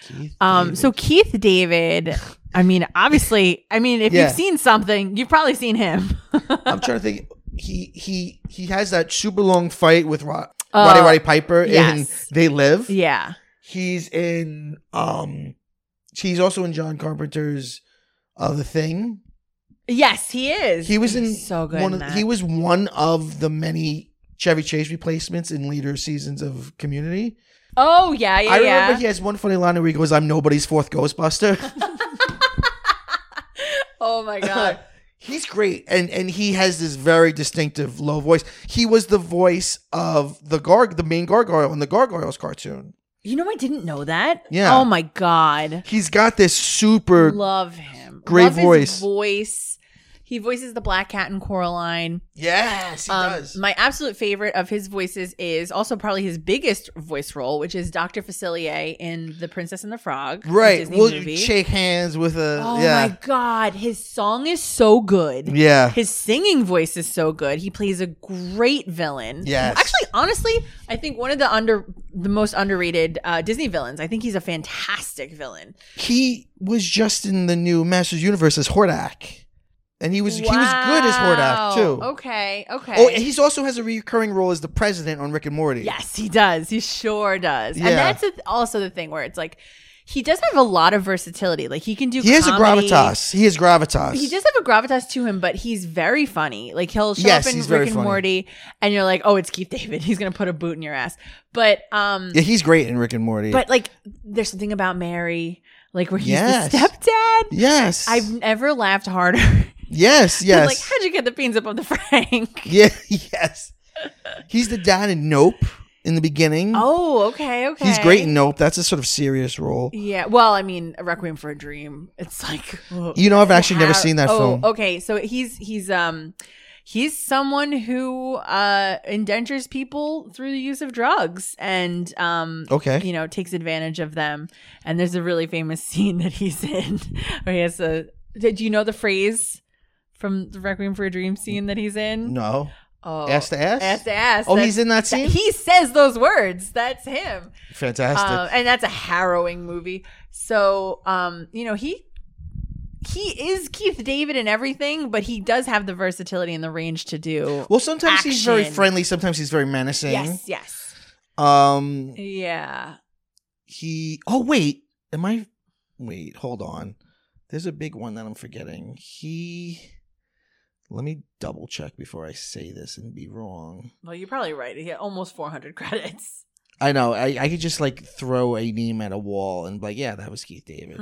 So Keith David, I mean, obviously, if you've seen something, you've probably seen him. I'm trying to think. He has that super long fight with Roddy Piper in They Live. Yeah. He's in he's also in John Carpenter's The Thing. Yes, he is. He was so good. He was one of the many Chevy Chase replacements in later seasons of Community. Oh, yeah. I remember he has one funny line where he goes, "I'm nobody's fourth Ghostbuster." Oh, my God. He's great. And he has this very distinctive low voice. He was the voice of the main gargoyle in the Gargoyles cartoon. You know, I didn't know that. Yeah. Oh, my God. He's got this super... Love him. Great voice. His voice. He voices the Black Cat and Coraline. Yes, he does. My absolute favorite of his voices is also probably his biggest voice role, which is Dr. Facilier in The Princess and the Frog. Right. We'll shake hands with a... Oh, my God. His song is so good. Yeah. His singing voice is so good. He plays a great villain. Yes. Actually, honestly, I think one of the most underrated Disney villains. I think he's a fantastic villain. He was just in the new Masters Universe as Hordak. And he was good as Hordak too. Okay. Oh, and he also has a recurring role as the president on Rick and Morty. Yes, he does. He sure does. Yeah. And that's also the thing where it's like he does have a lot of versatility. Like he can do. He has a gravitas. He has gravitas. He does have a gravitas to him, but he's very funny. Like he'll show up in Rick and Morty, and you're like, oh, it's Keith David. He's gonna put a boot in your ass. But yeah, he's great in Rick and Morty. But like, there's something about Mary, like where he's the stepdad. Yes, I've never laughed harder. Yes. Like, how'd you get the beans up on the Frank? Yeah, yes. He's the dad in Nope in the beginning. Oh, okay. He's great in Nope. That's a sort of serious role. Yeah. Well, I mean, A Requiem for a Dream. It's like, I've actually never seen that film. Okay. So he's someone who endangers people through the use of drugs and takes advantage of them. And there's a really famous scene that he's in where he has do you know the phrase from the Requiem for a Dream scene that he's in? No. Oh, ass to ass? Ass to ass. Oh, he's in that scene? He says those words. That's him. Fantastic. And that's a harrowing movie. So, he is Keith David and everything, but he does have the versatility and the range to do. Well, sometimes he's very friendly. Sometimes he's very menacing. Yes. Yeah. Wait, hold on. There's a big one that I'm forgetting. Let me double check before I say this and be wrong. Well, you're probably right. He had almost 400 credits. I know. I could just like throw a name at a wall and be like, yeah, that was Keith David.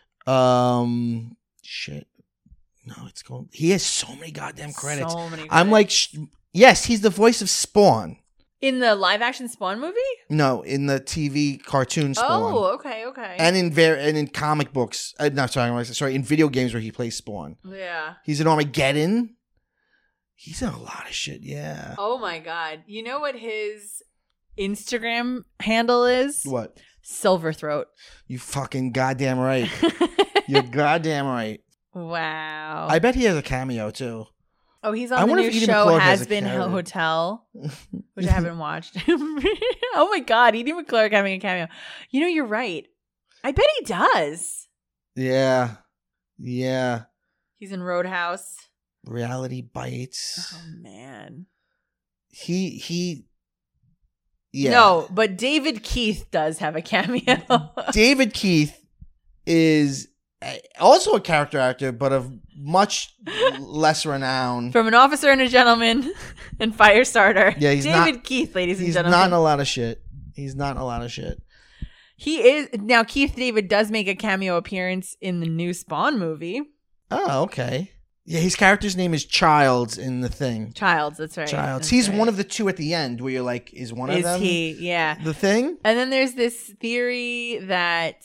Shit. No, it's going. He has so many goddamn credits. I'm like, yes, he's the voice of Spawn. In the live action Spawn movie? No, in the TV cartoon Spawn. Oh, okay. And in comic books. In video games where he plays Spawn. Yeah. He's in Armageddon. He's in a lot of shit, yeah. Oh my God. You know what his Instagram handle is? What? Silverthroat. You fucking goddamn right. You're goddamn right. Wow. I bet he has a cameo too. Oh, he's on the new show Has Been Hotel, which I haven't watched. Oh my God, Edie McClurg having a cameo. You know, you're right. I bet he does. Yeah. He's in Roadhouse. Reality Bites. Oh man. He. Yeah. No, but David Keith does have a cameo. David Keith is also a character actor, but of much less renown. From An Officer and a Gentleman and Firestarter. Yeah, David Keith, ladies and gentlemen. He's not in a lot of shit. He is now. Keith David does make a cameo appearance in the new Spawn movie. Oh, okay. Yeah, his character's name is Childs in The Thing. Childs, that's right. Childs. He's one of the two at the end where you're like, is one of them? Is he? Yeah. The Thing? And then there's this theory that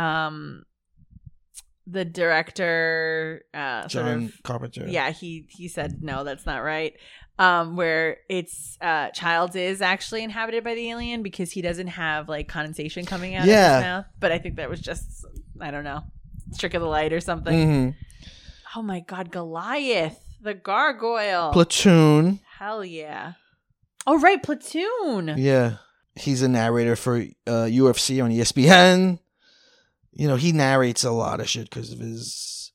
the director John Carpenter. Yeah, he said no, that's not right. Where it's Childs is actually inhabited by the alien because he doesn't have like condensation coming out of his mouth. But I think that was just, I don't know, trick of the light or something. Mm-hmm. Oh my God, Goliath, the gargoyle. Platoon. Hell yeah. Oh right, Platoon. Yeah. He's a narrator for UFC on ESPN. You know, he narrates a lot of shit because of his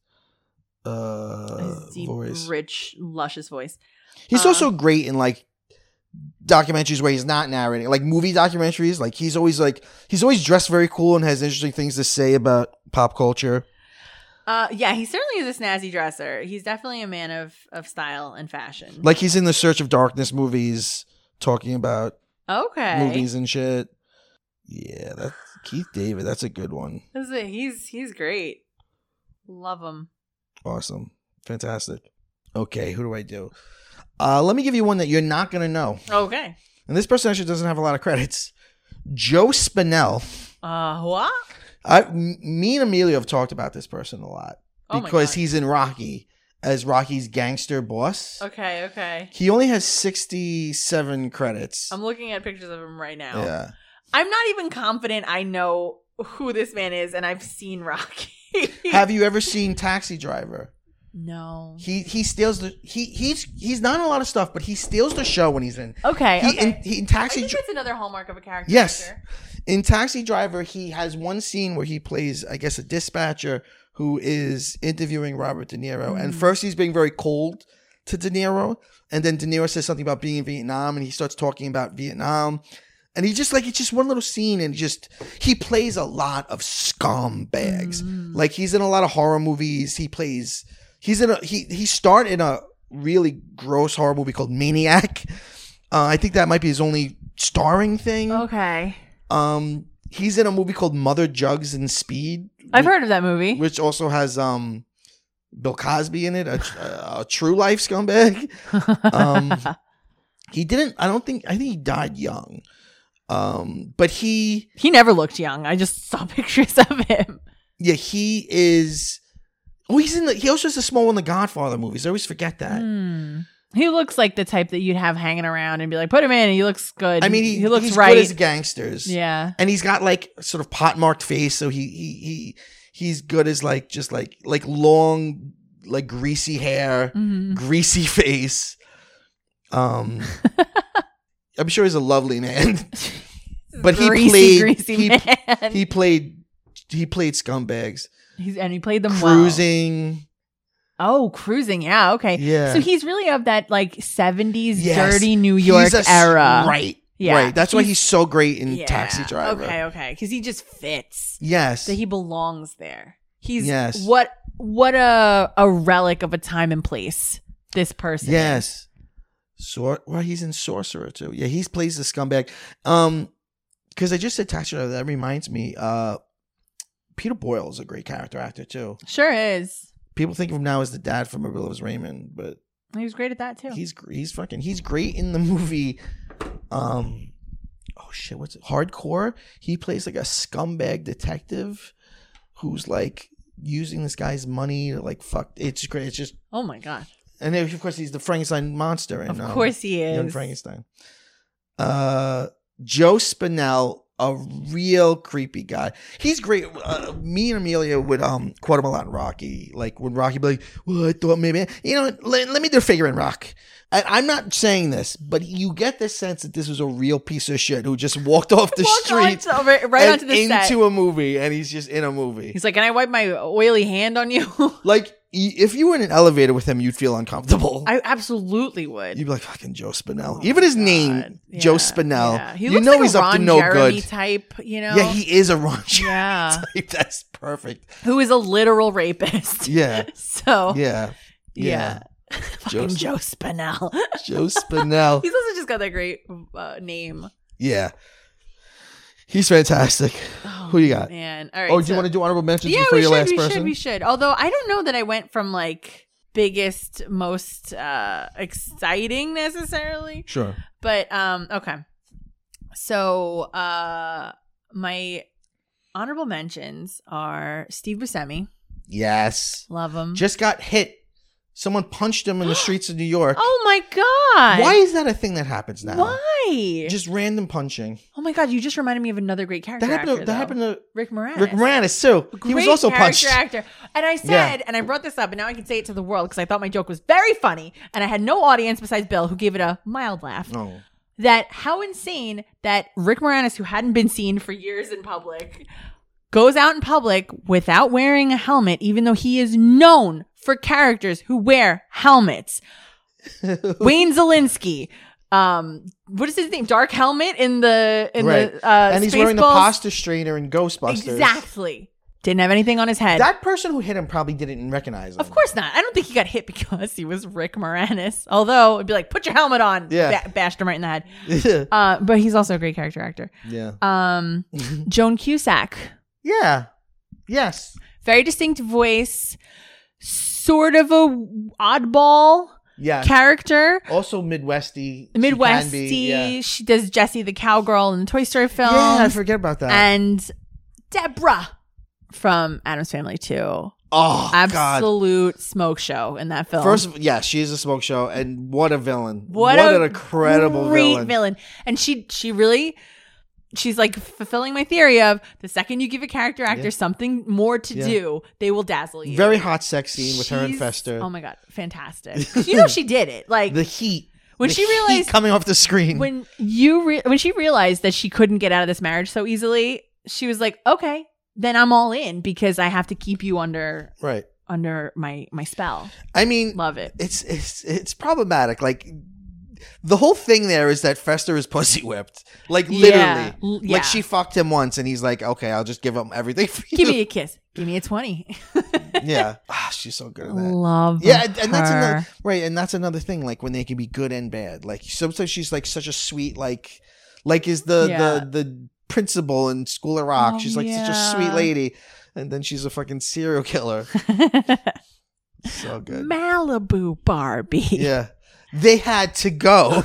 deep, voice. Rich, luscious voice. He's also great in like documentaries where he's not narrating, like movie documentaries. Like he's always dressed very cool and has interesting things to say about pop culture. Yeah, he certainly is a snazzy dresser. He's definitely a man of style and fashion. Like he's in the Search of Darkness movies, talking about movies and shit. Yeah, that's Keith David. That's a good one. He's great. Love him. Awesome. Fantastic. Okay, who do I do? Let me give you one that you're not going to know. Okay. And this person actually doesn't have a lot of credits. Joe Spinell. What? Me and Amelia have talked about this person a lot because he's in Rocky as Rocky's gangster boss. Okay. He only has 67 credits. I'm looking at pictures of him right now. Yeah. I'm not even confident I know who this man is, and I've seen Rocky. Have you ever seen Taxi Driver? No. He steals the he's not in a lot of stuff, but he steals the show when he's in. Okay. In Taxi. I think that's another hallmark of a character. Yes. In Taxi Driver, he has one scene where he plays, I guess, a dispatcher who is interviewing Robert De Niro, and first he's being very cold to De Niro, and then De Niro says something about being in Vietnam, and he starts talking about Vietnam. And he just it's just one little scene, and he plays a lot of scumbags. Like he's in a lot of horror movies. He starred in a really gross horror movie called Maniac. I think that might be his only starring thing. Okay. He's in a movie called Mother Jugs and Speed. I've heard of that movie, which also has Bill Cosby in it, a true life scumbag. I think he died young. But he never looked young. I just saw pictures of him. Yeah, he is. Oh, he also has a small one in the Godfather movies. I always forget that. He looks like the type that you'd have hanging around and be like, put him in. He looks good. I mean, he looks he's right. Good as gangsters. Yeah, and he's got like sort of pot-marked face, so he's good as like just like long, like greasy hair, greasy face. I'm sure he's a lovely man, but he played scumbags. He played them Cruising. Well. Oh, Cruising. Yeah. Okay. Yeah. So he's really of that like 70s dirty New York era. Right. Yeah. Right. That's why he's so great in Taxi Driver. Okay. Because he just fits. Yes. So he belongs there. He's what a relic of a time and place this person is. He's in Sorcerer too. Yeah, he plays the scumbag. Because I just said Taxi Driver. That reminds me. Peter Boyle is a great character actor too. Sure is. People think of him now as the dad from Everybody Loves Raymond, but he was great at that too. He's great in the movie. What's it? Hardcore? He plays like a scumbag detective who's like using this guy's money to like fuck. It's great. It's just oh my god. And then, of course, he's the Frankenstein monster. Of course he is. Young Frankenstein. Joe Spinell, a real creepy guy. He's great. Me and Amelia would quote him a lot in Rocky. Like when Rocky would be like, well, I thought maybe, let me do Figure in Rock. And I'm not saying this, but you get the sense that this was a real piece of shit who just walked off the street onto the set. Into a movie, and he's just in a movie. He's like, can I wipe my oily hand on you? Like, if you were in an elevator with him, you'd feel uncomfortable. I absolutely would. You'd be like, fucking Joe Spinell. Even his name, Joe Spinell. Yeah. He looks like he's a Ron up to no Jeremy good type, Yeah, he is a Ron Jeremy type. That's perfect. Who is a literal rapist. Yeah. So. Yeah. Joe Spinell. Joe Spinell. He's also just got that great name. Yeah. He's fantastic. Who you got? Man. All right. Do you want to do honorable mentions before your last person? We should. Although I don't know that I went from like biggest, most exciting necessarily. Sure. But okay. So my honorable mentions are Steve Buscemi. Yes. Love him. Just got hit. Someone punched him in the streets of New York. Oh my God. Why is that a thing that happens now? Why? Just random punching. Oh my God, you just reminded me of another great character actor. That happened to Rick Moranis. Rick Moranis too. He was also punched. Actor. And I said, and I brought this up, and now I can say it to the world because I thought my joke was very funny, and I had no audience besides Bill, who gave it a mild laugh. Oh. That how insane that Rick Moranis, who hadn't been seen for years in public, goes out in public without wearing a helmet, even though he is known for characters who wear helmets. Wayne Zielinski. What is his name? Dark Helmet in the and he's wearing the pasta strainer in Ghostbusters. Exactly. Didn't have anything on his head. That person who hit him probably didn't recognize him. Of course not. I don't think he got hit because he was Rick Moranis. Although it'd be like, put your helmet on. Yeah. Bashed him right in the head. But he's also a great character actor. Yeah. Joan Cusack. Yeah. Yes. Very distinct voice. Sort of a oddball character. Also Midwesty. She does Jessie the cowgirl in the Toy Story film. Yeah, I forget about that. And Deborah from Addams Family 2. Oh, absolute God. Smoke show in that film. First, she's a smoke show, and what a villain! What an incredible villain! And she's like fulfilling my theory of the second you give a character actor something more to do, they will dazzle you. Very hot sex scene with her and Fester. Oh my God, fantastic! You know she did it. Like the heat. When she realized coming off the screen. When she realized that she couldn't get out of this marriage so easily, she was like, okay. Then I'm all in because I have to keep you under my spell. I mean, love it. It's problematic. Like the whole thing there is that Fester is pussy whipped. Like literally. Yeah. Like she fucked him once and he's like, okay, I'll just give him everything for you. Give me a kiss. Give me a 20. Yeah. She's so good at that. Love her. And that's another thing, like when they can be good and bad. Like sometimes she's like such a sweet like is the principal in School of Rock. She's like such a sweet lady, and then she's a fucking serial killer. So good. Malibu Barbie. Yeah, they had to go.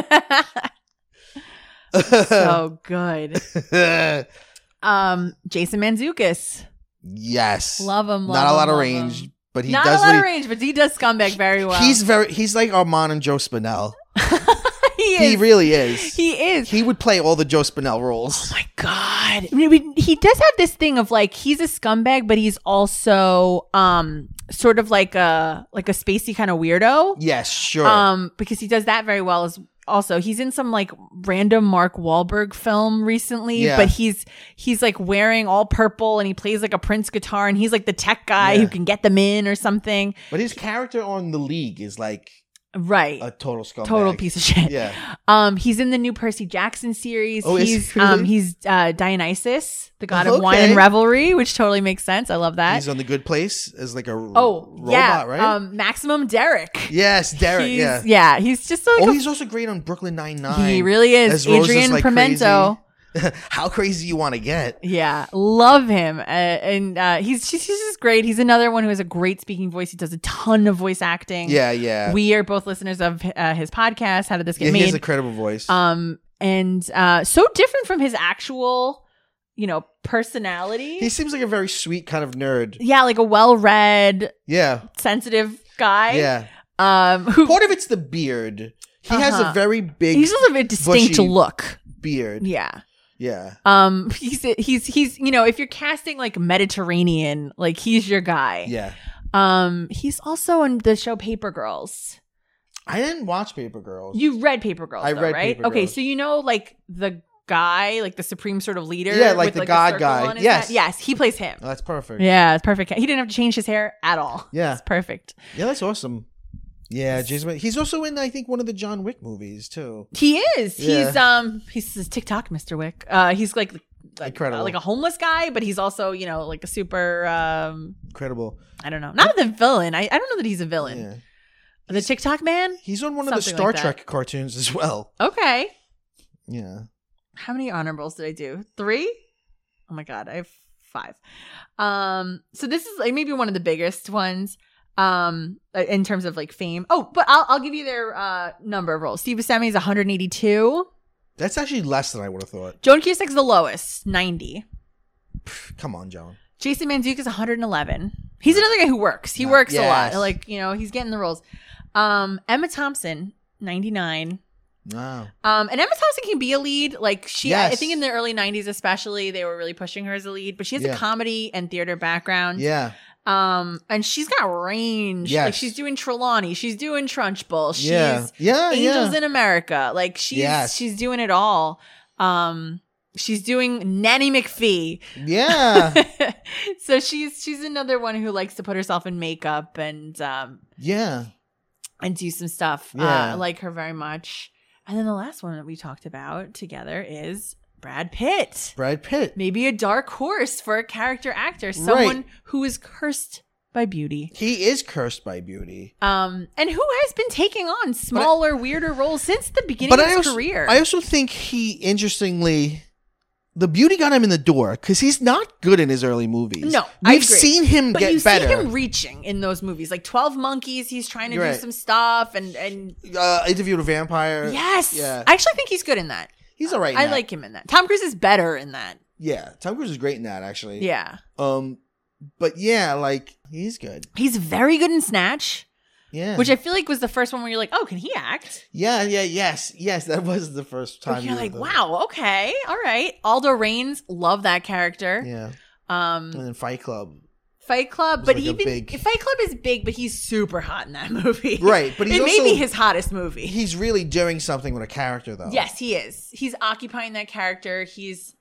So good. Jason Mantzoukas. Yes, love him. Not a lot of range, but he not does. Not a lot of range, but he does scumbag very well. He's like Armand and Joe Spinell. He really is. He is. He would play all the Joe Spinell roles. Oh my God. I mean, he does have this thing of like, he's a scumbag, but he's also sort of like a spacey kind of weirdo. Yes, sure. Because he does that very well as also. He's in some like random Mark Wahlberg film recently, but he's like wearing all purple and he plays like a Prince guitar and he's like the tech guy who can get them in or something. But his character on The League is like a total scumbag. Total piece of shit. Yeah. He's in the new Percy Jackson series. Oh, he's really? He's Dionysus, the god of wine and revelry, which totally makes sense. I love that. He's on The Good Place as like a robot, right? Maximum Derek. Yes, Derek. He's just he's also great on Brooklyn Nine-Nine. He really is. Adrian Pimento. Crazy. How crazy you want to get? Yeah, love him, and he's just great. He's another one who has a great speaking voice. He does a ton of voice acting. Yeah. We are both listeners of his podcast. How did this get made? He has a credible voice. And so different from his actual, personality. He seems like a very sweet kind of nerd. Yeah, like a well-read, sensitive guy. Yeah. Who part of it's the beard. He has a very big. He's also a very distinct look. Beard. Yeah. Yeah. He's if you're casting like Mediterranean, like he's your guy. Yeah. He's also on the show Paper Girls. I didn't watch Paper Girls. You read Paper Girls, I read right? Paper Girls. Okay, so like the guy, like the supreme sort of leader. Yeah, like the God guy. Yes. Yes, he plays him. Oh, that's perfect. Yeah, it's perfect. He didn't have to change his hair at all. Yeah. It's perfect. Yeah, that's awesome. Yeah, Jason. He's also in, I think, one of the John Wick movies too. He is. Yeah. He's TikTok Mr. Wick. He's like incredible, like a homeless guy, but he's also like a super incredible. I don't know, not the villain. I don't know that he's a villain. Yeah. The TikTok man. He's on one of the Star Trek cartoons as well. Okay. Yeah. How many honorables did I do? 3? Oh my God, I have 5. So this is like maybe one of the biggest ones. In terms of like fame. Oh, but I'll give you their number of roles. Steve Buscemi is 182. That's actually less than I would have thought. Joan Cusack's the lowest, 90. Come on, Joan. Jason Mantzoukas is 111. He's another guy who works. He works a lot. Like, he's getting the roles. Emma Thompson, 99. Wow. And Emma Thompson can be a lead. Like I think in the early 90s especially, they were really pushing her as a lead. But she has a comedy and theater background. Yeah. And she's got range. Yes. Like she's doing Trelawney, she's doing Trunchbull, she's Angels in America. Like she's doing it all. She's doing Nanny McPhee. Yeah. So she's another one who likes to put herself in makeup and and do some stuff. Yeah. I like her very much. And then the last one that we talked about together is Brad Pitt. Brad Pitt. Maybe a dark horse for a character actor. Someone who is cursed by beauty. He is cursed by beauty. And who has been taking on smaller, weirder roles since the beginning of his career. I also think he, interestingly, the beauty got him in the door because he's not good in his early movies. No, we've seen him get better. You see him reaching in those movies, like 12 Monkeys. He's trying to do some stuff and Interview with a Vampire. Yes, yeah. I actually think he's good in that. He's all right. I like him in that. Tom Cruise is better in that. Yeah, Tom Cruise is great in that actually. Yeah. But yeah, like he's good. He's very good in Snatch. Yeah. Which I feel like was the first one where you're like, oh, can he act? Yeah, yes. That was the first time. You're like, wow, okay, all right. Aldo Raines, love that character. Yeah. And then Fight Club. But Fight Club is big, but he's super hot in that movie. Right, but it may be his hottest movie. He's really doing something with a character, though. Yes, he is. He's occupying that character. He's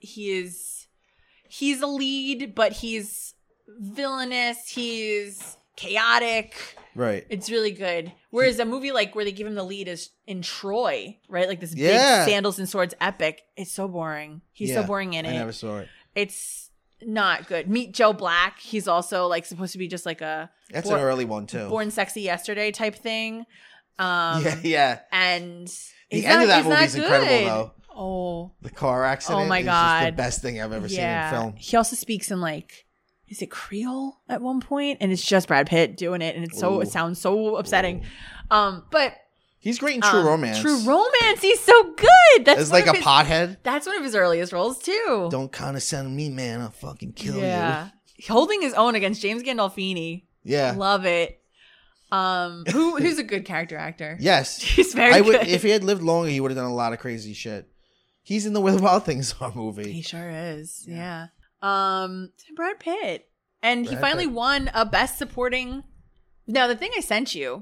a lead, but he's villainous. He's chaotic. Right. It's really good. Whereas a movie like where they give him the lead is in Troy, right? Like this big sandals and swords epic. It's so boring. He's so boring in it. I never saw it. It's not good. Meet Joe Black. He's also like supposed to be just like an early one too. Born Sexy Yesterday type thing. Yeah. And the end of that movie is incredible though. Oh. The car accident. Oh my God. Just the best thing I've ever seen in film. He also speaks in like, is it Creole at one point? And it's just Brad Pitt doing it. And it sounds so upsetting. But he's great in True Romance. True Romance. He's so good. That's like a pothead. That's one of his earliest roles too. Don't condescend me, man. I'll fucking kill you. Holding his own against James Gandolfini. Yeah. Love it. Who's a good character actor? Yes. He's very good. If he had lived longer, he would have done a lot of crazy shit. He's in the Where the Wild Things Are movie. He sure is. Yeah. Brad Pitt. And he finally won a Best Supporting. Now, the thing I sent you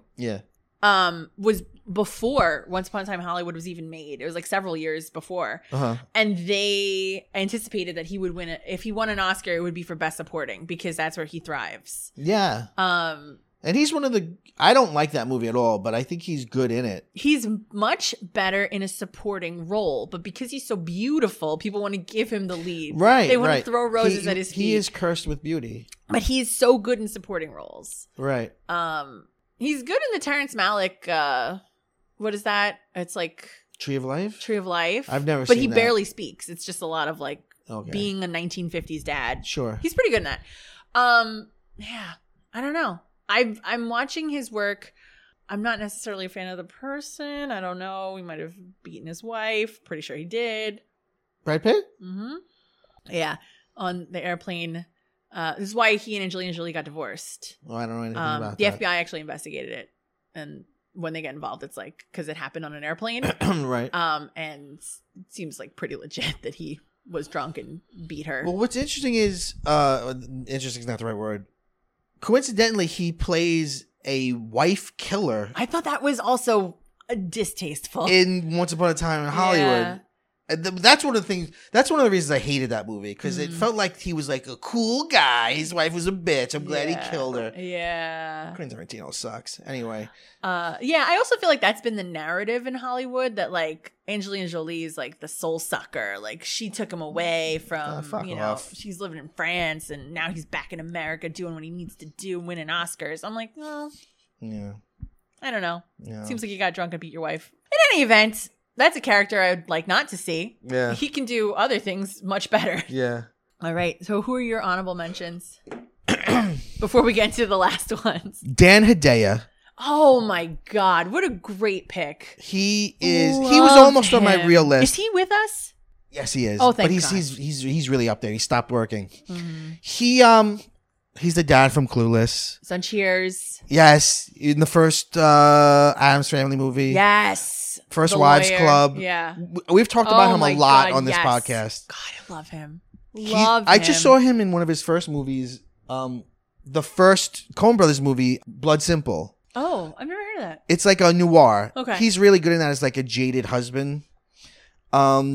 was before Once Upon a Time Hollywood was even made. It was like several years before. And they anticipated that he would win it. If he won an Oscar, it would be for Best Supporting because that's where he thrives. Yeah. And he's one of the... I don't like that movie at all, but I think he's good in it. He's much better in a supporting role, but because he's so beautiful, people want to give him the lead. Right, They want to throw roses at his feet. He is cursed with beauty. But he's so good in supporting roles. Right. He's good in the Terrence Malick... what is that? It's like... Tree of Life? True of Life. I've never seen that. But he barely speaks. It's just a lot of like being a 1950s dad. Sure. He's pretty good in that. Yeah. I don't know. I'm watching his work. I'm not necessarily a fan of the person. I don't know. He might have beaten his wife. Pretty sure he did. Brad Pitt? Mm-hmm. Yeah. On the airplane. This is why he and Angelina Jolie got divorced. Oh, I don't know anything about the that. FBI actually investigated it. And when they get involved, it's like, because it happened on an airplane. Right. And it seems like pretty legit that he was drunk and beat her. Well, what's interesting is, interesting is not the right word. Coincidentally, he plays a wife killer. I thought that was also distasteful. In Once Upon a Time in Hollywood. Yeah. That's one of the things. That's one of the reasons I hated that movie because it felt like he was like a cool guy. His wife was a bitch. I'm glad he killed her. Yeah. Quentin Tarantino sucks. Anyway. Yeah. I also feel like that's been the narrative in Hollywood that like Angelina Jolie is like the soul sucker. Like she took him away from off. She's living in France and now he's back in America doing what he needs to do, winning Oscars. I'm like, well, yeah. I don't know. Yeah. Seems like you got drunk and beat your wife. In any event. That's a character I would like not to see. Yeah. He can do other things much better. Yeah. All right. So who are your honorable mentions? Before we get into the last ones. Dan Hedaya. Oh my God. What a great pick. He was almost on my real list. Is he with us? Yes, he is. Oh, thank God. God. He's really up there. He stopped working. Mm-hmm. He's the dad from Clueless. He's on Cheers. Yes. In the first Addams Family movie. Yes. First the Wives lawyer. Club. Yeah. We've talked about him a lot on this podcast. God, I love him. I just saw him in one of his first movies. The first Coen Brothers movie, Blood Simple. Oh, I've never heard of that. It's like a noir. Okay. He's really good in that as like a jaded husband.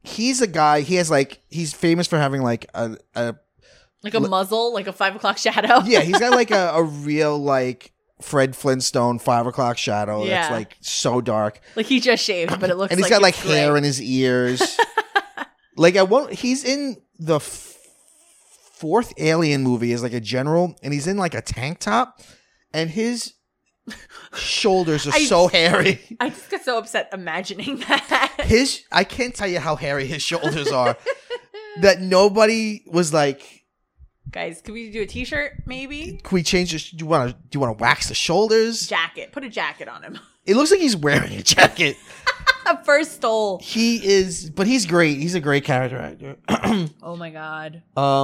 he's a guy. He has like he's famous for having like a muzzle, like a 5 o'clock shadow. Yeah, he's got like a real like Fred Flintstone 5 o'clock shadow that's like so dark. Like he just shaved, but it looks. And he's got like hair in his ears. Like he's in the fourth Alien movie as like a general, and he's in like a tank top, and his shoulders are so hairy. I just get so upset imagining that. I can't tell you how hairy his shoulders are. That nobody was like, guys, can we do a t-shirt maybe? Can we change this? Do you want to wax the shoulders? Jacket. Put a jacket on him. It looks like he's wearing a jacket. A first stole. He is, but he's great. He's a great character actor. Oh my God.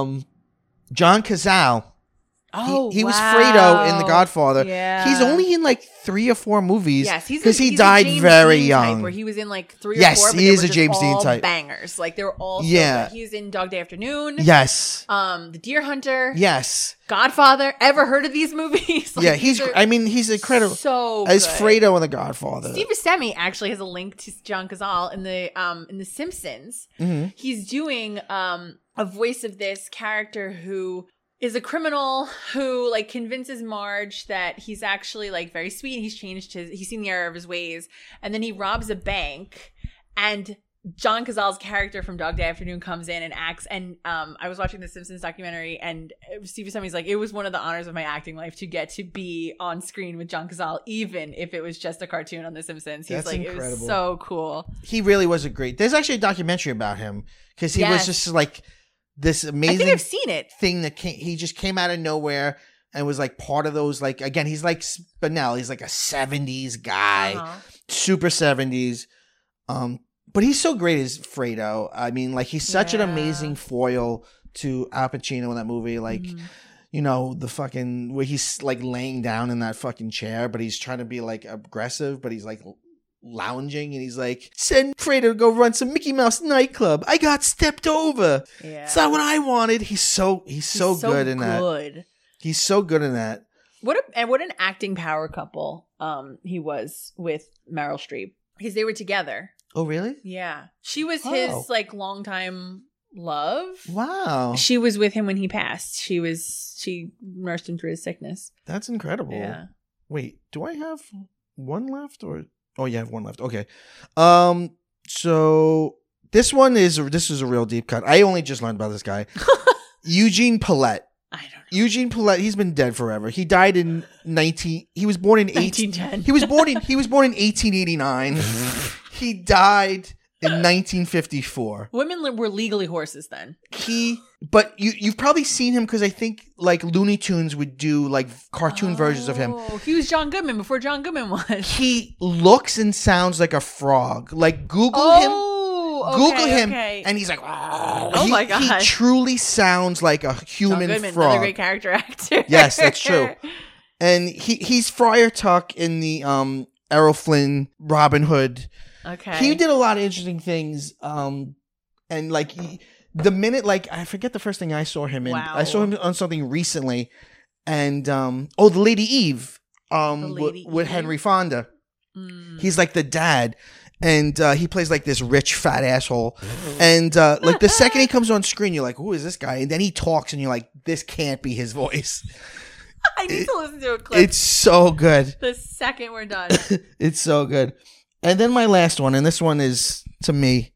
John Cazale. Oh, he was Fredo in The Godfather. Yeah. He's only in like 3 or 4 movies. Yes, because he died very young. Type where he was in like 3 or 4. Yes, he is a James Dean type. Bangers, like they were all. Yeah, so he was in Dog Day Afternoon. Yes. The Deer Hunter. Yes. Godfather. Ever heard of these movies? Like, yeah, he's incredible. So as Fredo in The Godfather. Steve Buscemi actually has a link to John Cazale in the Simpsons. Mm-hmm. He's doing a voice of this character who is a criminal who like convinces Marge that he's actually like very sweet and he's seen the error of his ways, and then he robs a bank, and John Cazale's character from Dog Day Afternoon comes in and acts, and I was watching the Simpsons documentary, and Steve Buscemi's like, it was one of the honors of my acting life to get to be on screen with John Cazale, even if it was just a cartoon on the Simpsons. He's like, incredible. It was so cool. He really was there's actually a documentary about him because he was just like this amazing, I think I've seen it, thing that he just came out of nowhere and was like part of those, like, again, he's like Spinell. He's like a 70s guy, super 70s. But he's so great as Fredo. I mean, like, he's such an amazing foil to Al Pacino in that movie. Like, you know, the fucking, where he's like laying down in that fucking chair, but he's trying to be like aggressive, but he's like lounging, and he's like, send Fredo to go run some Mickey Mouse nightclub. I got stepped over. Yeah. It's not what I wanted. He's so good in that. He's so good in that. What an acting power couple he was with Meryl Streep, because they were together. Oh, really? Yeah. She was his like longtime love. Wow. She was with him when he passed. She nursed him through his sickness. That's incredible. Yeah. Wait, do I have one left, or oh, you have one left. Okay. So this is a real deep cut. I only just learned about this guy. Eugene Pallette. I don't know. Eugene Pallette, he's been dead forever. He died in he was born in 1910. He was born in 1889. He died in 1954. Women were legally horses then. But you've probably seen him because I think like Looney Tunes would do like cartoon versions of him. He was John Goodman before John Goodman was. He looks and sounds like a frog. Like Google him. Google him, and he's like, oh my God. He truly sounds like a human John Goodman, frog. Another great character actor. Yes, that's true. And he's Friar Tuck in the Errol Flynn Robin Hood. Okay. He did a lot of interesting things. And like the minute, like, I forget the first thing I saw him in. Wow. I saw him on something recently, and the Lady Eve, with Henry Fonda. He's like the dad. And he plays like this rich fat asshole, and like the second he comes on screen, you're like, "Who is this guy?" And then he talks, and you're like, "This can't be his voice." I need to listen to a clip. It's so good. The second we're done, it's so good. And then my last one, and this one is to me,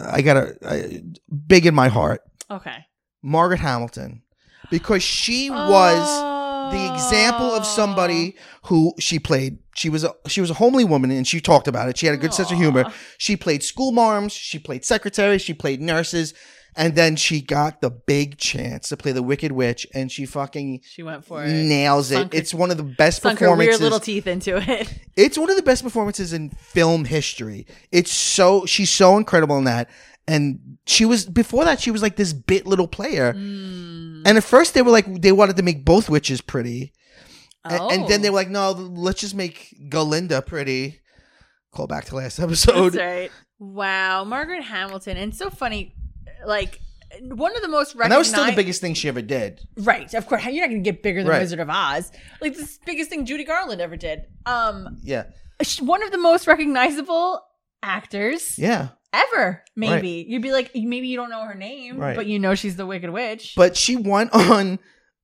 big in my heart. Okay, Margaret Hamilton, because she was the example of somebody who she was a homely woman, and she talked about it. She had a good sense of humor. She played school marms, she played secretaries, she played nurses, and then she got the big chance to play the Wicked Witch, and she went for it. Nails it. It's one of the best performances. Sunk her weird little teeth into it. It's one of the best performances in film history. She's so incredible in that. And before that, she was like this bit little player. And at first they wanted to make both witches pretty. And then they were like, no, let's just make Galinda pretty. Call back to last episode. That's right. Wow. Margaret Hamilton. And so funny, like, one of the most recognized... And that was still the biggest thing she ever did. Right. Of course. You're not going to get bigger than Wizard of Oz. Like, the biggest thing Judy Garland ever did. Yeah. One of the most recognizable actors. Yeah. ever. Maybe you'd be like, maybe you don't know her name, but you know she's the Wicked Witch. But she went on.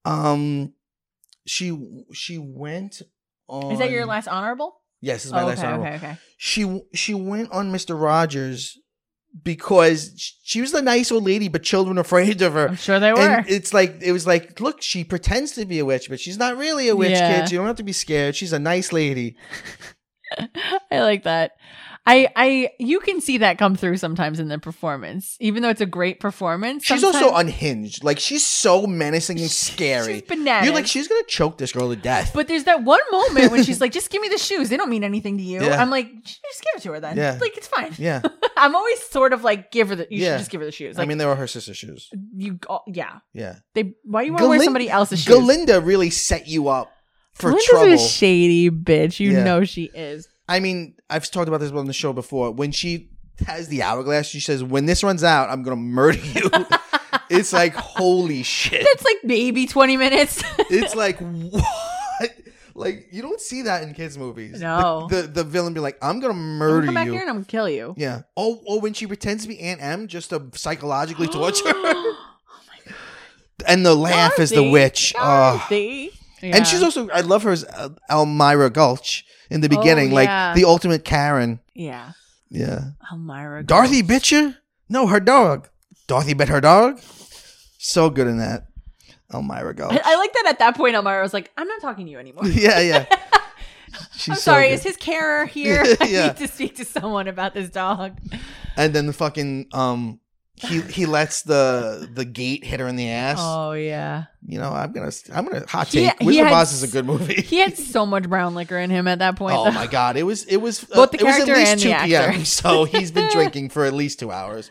She went on. Is that your last honorable? Yes, this is my last honorable. Okay. She went on Mr. Rogers because she was the nice old lady, but children were afraid of her. I'm sure they were. And it was like, look, she pretends to be a witch, but she's not really a witch, kids. You don't have to be scared. She's a nice lady. I like that. You can see that come through sometimes in the performance, even though it's a great performance. She's also unhinged. Like, she's so menacing and scary. She's bananas. You're like, she's going to choke this girl to death. But there's that one moment when she's like, just give me the shoes. They don't mean anything to you. Yeah. I'm like, just give it to her then. Yeah. Like, it's fine. Yeah. I'm always sort of like, you should just give her the shoes. Like, I mean, they were her sister's shoes. Yeah. Yeah. Why do you want to wear somebody else's shoes? Galinda really set you up for Galinda's trouble. a shady bitch. You know she is. I mean, I've talked about this on the show before. When she has the hourglass, she says, when this runs out, I'm going to murder you. It's like, holy shit. That's like maybe 20 minutes. It's like, what? Like, you don't see that in kids' movies. No. The villain be like, I'm going to murder you. Come back here and I'm going to kill you. Yeah. Oh, when she pretends to be Aunt Em just to psychologically torture her. Oh, my God. And the laugh is the witch. Dorothy. Yeah. And she's also, I love her as Elmira Gulch in the beginning, like the ultimate Karen. Yeah. Yeah. Elmira Gulch. Dorothy bit you? No, her dog. Dorothy bit her dog? So good in that. Elmira Gulch. I like that at that point, Elmira was like, I'm not talking to you anymore. Yeah. I'm sorry, is his carer here? I need to speak to someone about this dog. And then the fucking, he lets the gate hit her in the ass. Oh yeah. You know, I'm gonna hot take. Wizard of Oz is a good movie. He had so much brown liquor in him at that point. Oh my God, it was both the character it was at least and 2 the p.m. actor. So he's been drinking for at least 2 hours.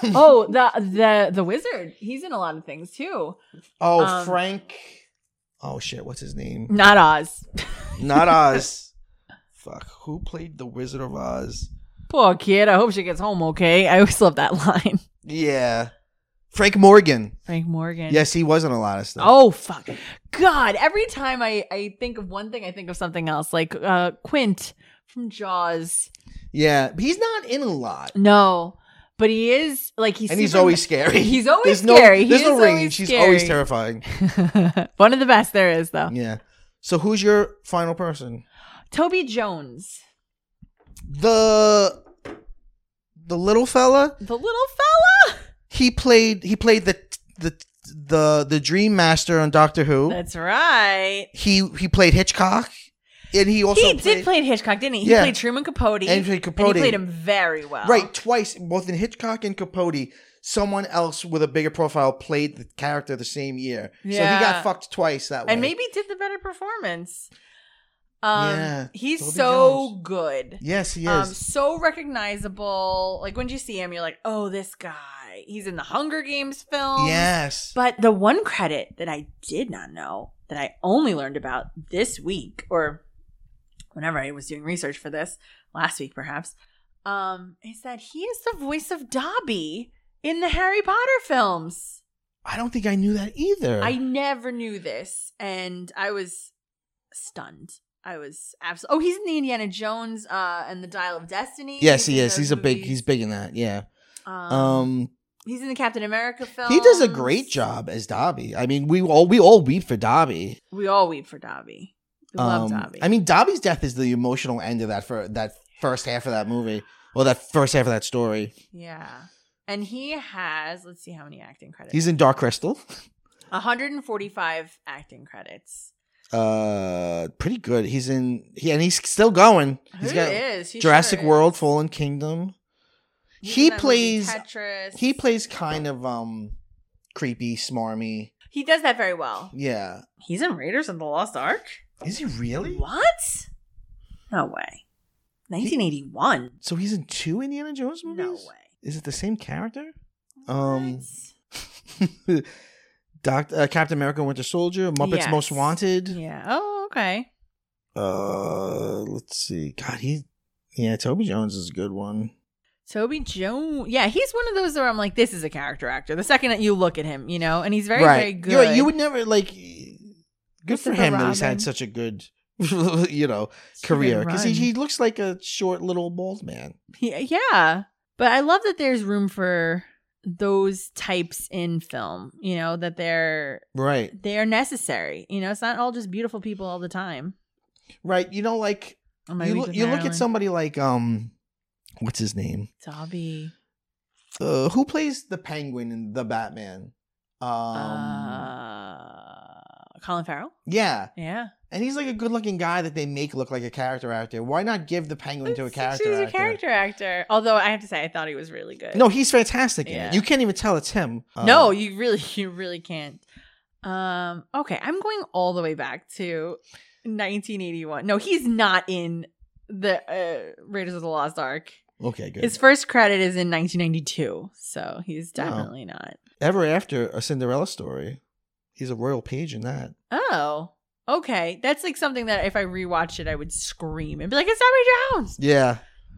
The wizard. He's in a lot of things too. Oh, Frank. Oh shit, what's his name? Not Oz. Not Oz. Fuck, who played the Wizard of Oz? Poor kid. I hope she gets home okay. I always love that line. Yeah. Frank Morgan. Yes, he was in a lot of stuff. Oh, fuck. God, every time I think of one thing, I think of something else. Like Quint from Jaws. Yeah, but he's not in a lot. No, but he is, like, he's always scary. He's always scary. There's no range. He's always terrifying. One of the best there is, though. Yeah. So who's your final person? Toby Jones. The little fella? The little fella? He played the Dream Master on Doctor Who. That's right. He played Hitchcock. And he did play Hitchcock, didn't he? He played Truman Capote. And he played him very well. Right, twice, both in Hitchcock and Capote. Someone else with a bigger profile played the character the same year. Yeah. So he got fucked twice that way. And maybe did the better performance. He's Toby so Jones. Good. Yes, he is. So recognizable. Like, when you see him, you're like, oh, this guy. He's in the Hunger Games film. Yes. But the one credit that I did not know, that I only learned about this week, or whenever I was doing research for this, last week perhaps, is that he is the voice of Dobby in the Harry Potter films. I don't think I knew that either. I never knew this, and I was stunned. I was absolutely. Oh, he's in the Indiana Jones and the Dial of Destiny. Yes, he is. He's big in that. Yeah. He's in the Captain America film. He does a great job as Dobby. I mean, we all weep for Dobby. We all weep for Dobby. We love Dobby. I mean, Dobby's death is the emotional end of that first half of that movie, or that first half of that story. Yeah, and he has. Let's see how many acting credits. He's in Dark Crystal. 145 acting credits. Pretty good. And he's still going. He's got Jurassic World, Fallen Kingdom. He plays Tetris. He plays kind of creepy, smarmy. He does that very well. Yeah. He's in Raiders of the Lost Ark. Is he really? What? No way. 1981. So he's in 2 Indiana Jones movies? No way. Is it the same character? What? Captain America: Winter Soldier, Muppets Most Wanted. Yeah. Oh, okay. Let's see. God, Toby Jones is a good one. Toby Jones. Yeah, he's one of those where I'm like, this is a character actor. The second that you look at him, and he's very, very good. You would never good for him that he's had such a good, career, because he looks like a short little bald man. Yeah. But I love that there's room for those types in film, you know, that they're necessary. You know, it's not all just beautiful people all the time. Right. You know, like you look at somebody like what's his name? Dobby. Who plays the Penguin in the Batman? Colin Farrell? Yeah. Yeah. And he's like a good-looking guy that they make look like a character actor. Why not give the Penguin to a character actor? He's a character actor. Although I have to say, I thought he was really good. No, he's fantastic in it. You can't even tell it's him. No, you really can't. Okay, I'm going all the way back to 1981. No, he's not in the Raiders of the Lost Ark. Okay, good. His first credit is in 1992, so he's definitely not. Ever After, A Cinderella Story. He's a royal page in that. Oh, okay. That's like something that if I rewatched it, I would scream and be like, "It's Tommy Jones!" Yeah.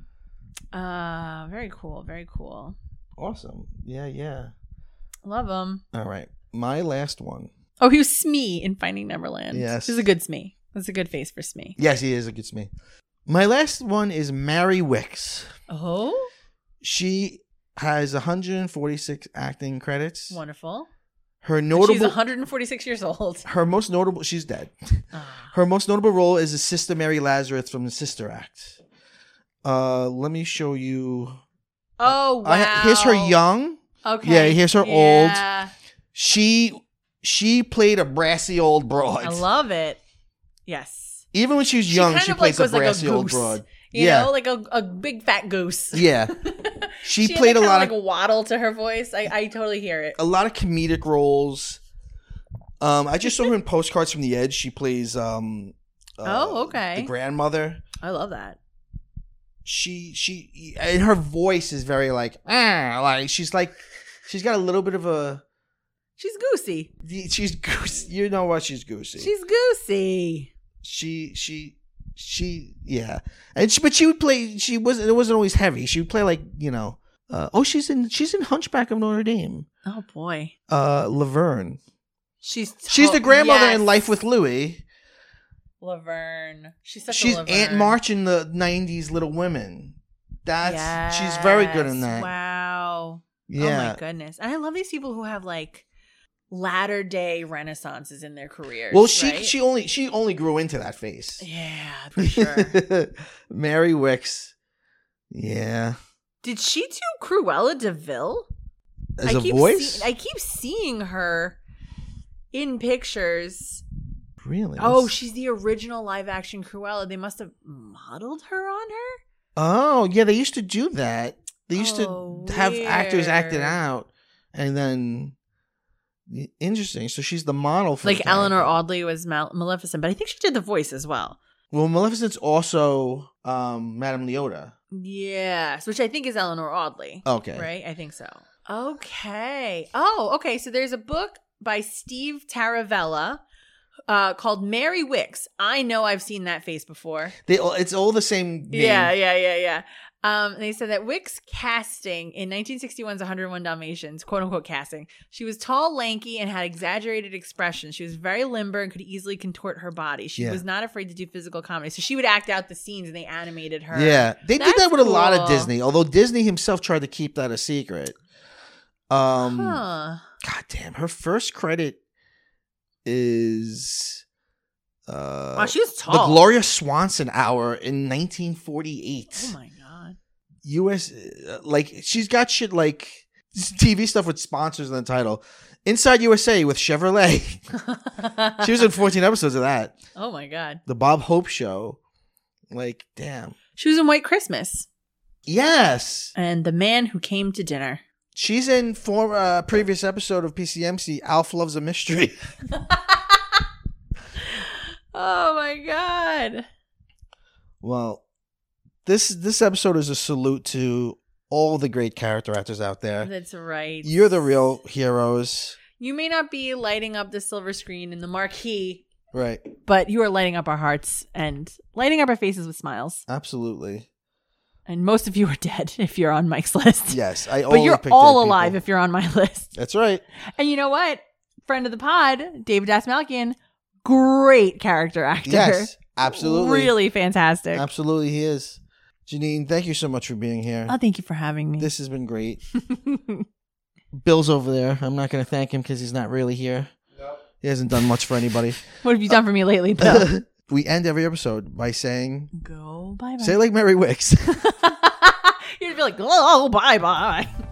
Very cool. Very cool. Awesome. Yeah. Love him. All right. My last one. Oh, he was Smee in Finding Neverland. Yes. He's a good Smee. That's a good face for Smee. Yes, he is a good Smee. My last one is Mary Wickes. Oh? She has 146 acting credits. Wonderful. She's 146 years old. Her most notable, she's dead. Her most notable role is as Sister Mary Lazarus from the Sister Act. Let me show you. Oh, wow. Here's her young. Okay. Yeah, here's her old. She played a brassy old broad. I love it. Yes. Even when she was young, she plays a brassy old broad. You know, like a big fat goose. Yeah. She played a lot of like a waddle to her voice. I totally hear it. A lot of comedic roles. I just saw her in Postcards from the Edge. She plays okay. The grandmother. I love that. She and her voice is very like she's got a little bit of a. She's goosey. She's goosey. You know what? She's goosey. She's goosey. Yeah. But she would play. It wasn't always heavy. She would play like she's in Hunchback of Notre Dame. Oh boy. Laverne. She's the grandmother in Life with Louie. Laverne. She's Aunt March in the 90s Little Women. She's very good in that. Wow. Yeah. Oh my goodness. And I love these people who have like latter day renaissances in their careers. Well, she only grew into that face. Yeah, for sure. Mary Wickes. Yeah. Did she do Cruella de Vil? As a voice? I keep seeing her in pictures. Really? Oh, she's the original live action Cruella. They must have modeled her on her? Oh, yeah, they used to do that. They used to have actors act it out, and then interesting. So she's the model for like Eleanor Audley was Maleficent, but I think she did the voice as well. Well, Maleficent's also Madame Leota. Yes, which I think is Eleanor Audley. Okay, right? I think so. Okay. Oh, okay. So there's a book by Steve Taravella called Mary Wickes. I know I've seen that face before. It's all the same name. Yeah. They said that Wickes' casting in 1961's 101 Dalmatians, quote unquote casting, she was tall, lanky, and had exaggerated expressions. She was very limber and could easily contort her body. She was not afraid to do physical comedy. So she would act out the scenes and they animated her. Yeah. They did that with a lot of Disney, although Disney himself tried to keep that a secret. God damn. Her first credit is wow, she was tall. The Gloria Swanson Hour in 1948. Oh my god. US she's got shit like TV stuff with sponsors in the title. Inside USA with Chevrolet. She was in 14 episodes of that. Oh my god. The Bob Hope Show. Like, damn. She was in White Christmas. Yes. And The Man Who Came to Dinner. She's in previous episode of PCMC, Alf Loves a Mystery. Oh my god. Well, this episode is a salute to all the great character actors out there. That's right. You're the real heroes. You may not be lighting up the silver screen in the marquee. Right. But you are lighting up our hearts and lighting up our faces with smiles. Absolutely. And most of you are dead if you're on Mike's list. Yes. But you're all alive if you're on my list. That's right. And you know what? Friend of the pod, David Dastmalchian, great character actor. Yes, absolutely. Really fantastic. Absolutely, he is. Janine, thank you so much for being here. Oh, thank you for having me. This has been great. Bill's over there. I'm not going to thank him because he's not really here. Nope. He hasn't done much for anybody. What have you done for me lately, Bill? We end every episode by saying, go bye-bye. Say it like Mary Wicks. You'd be like, oh, bye-bye.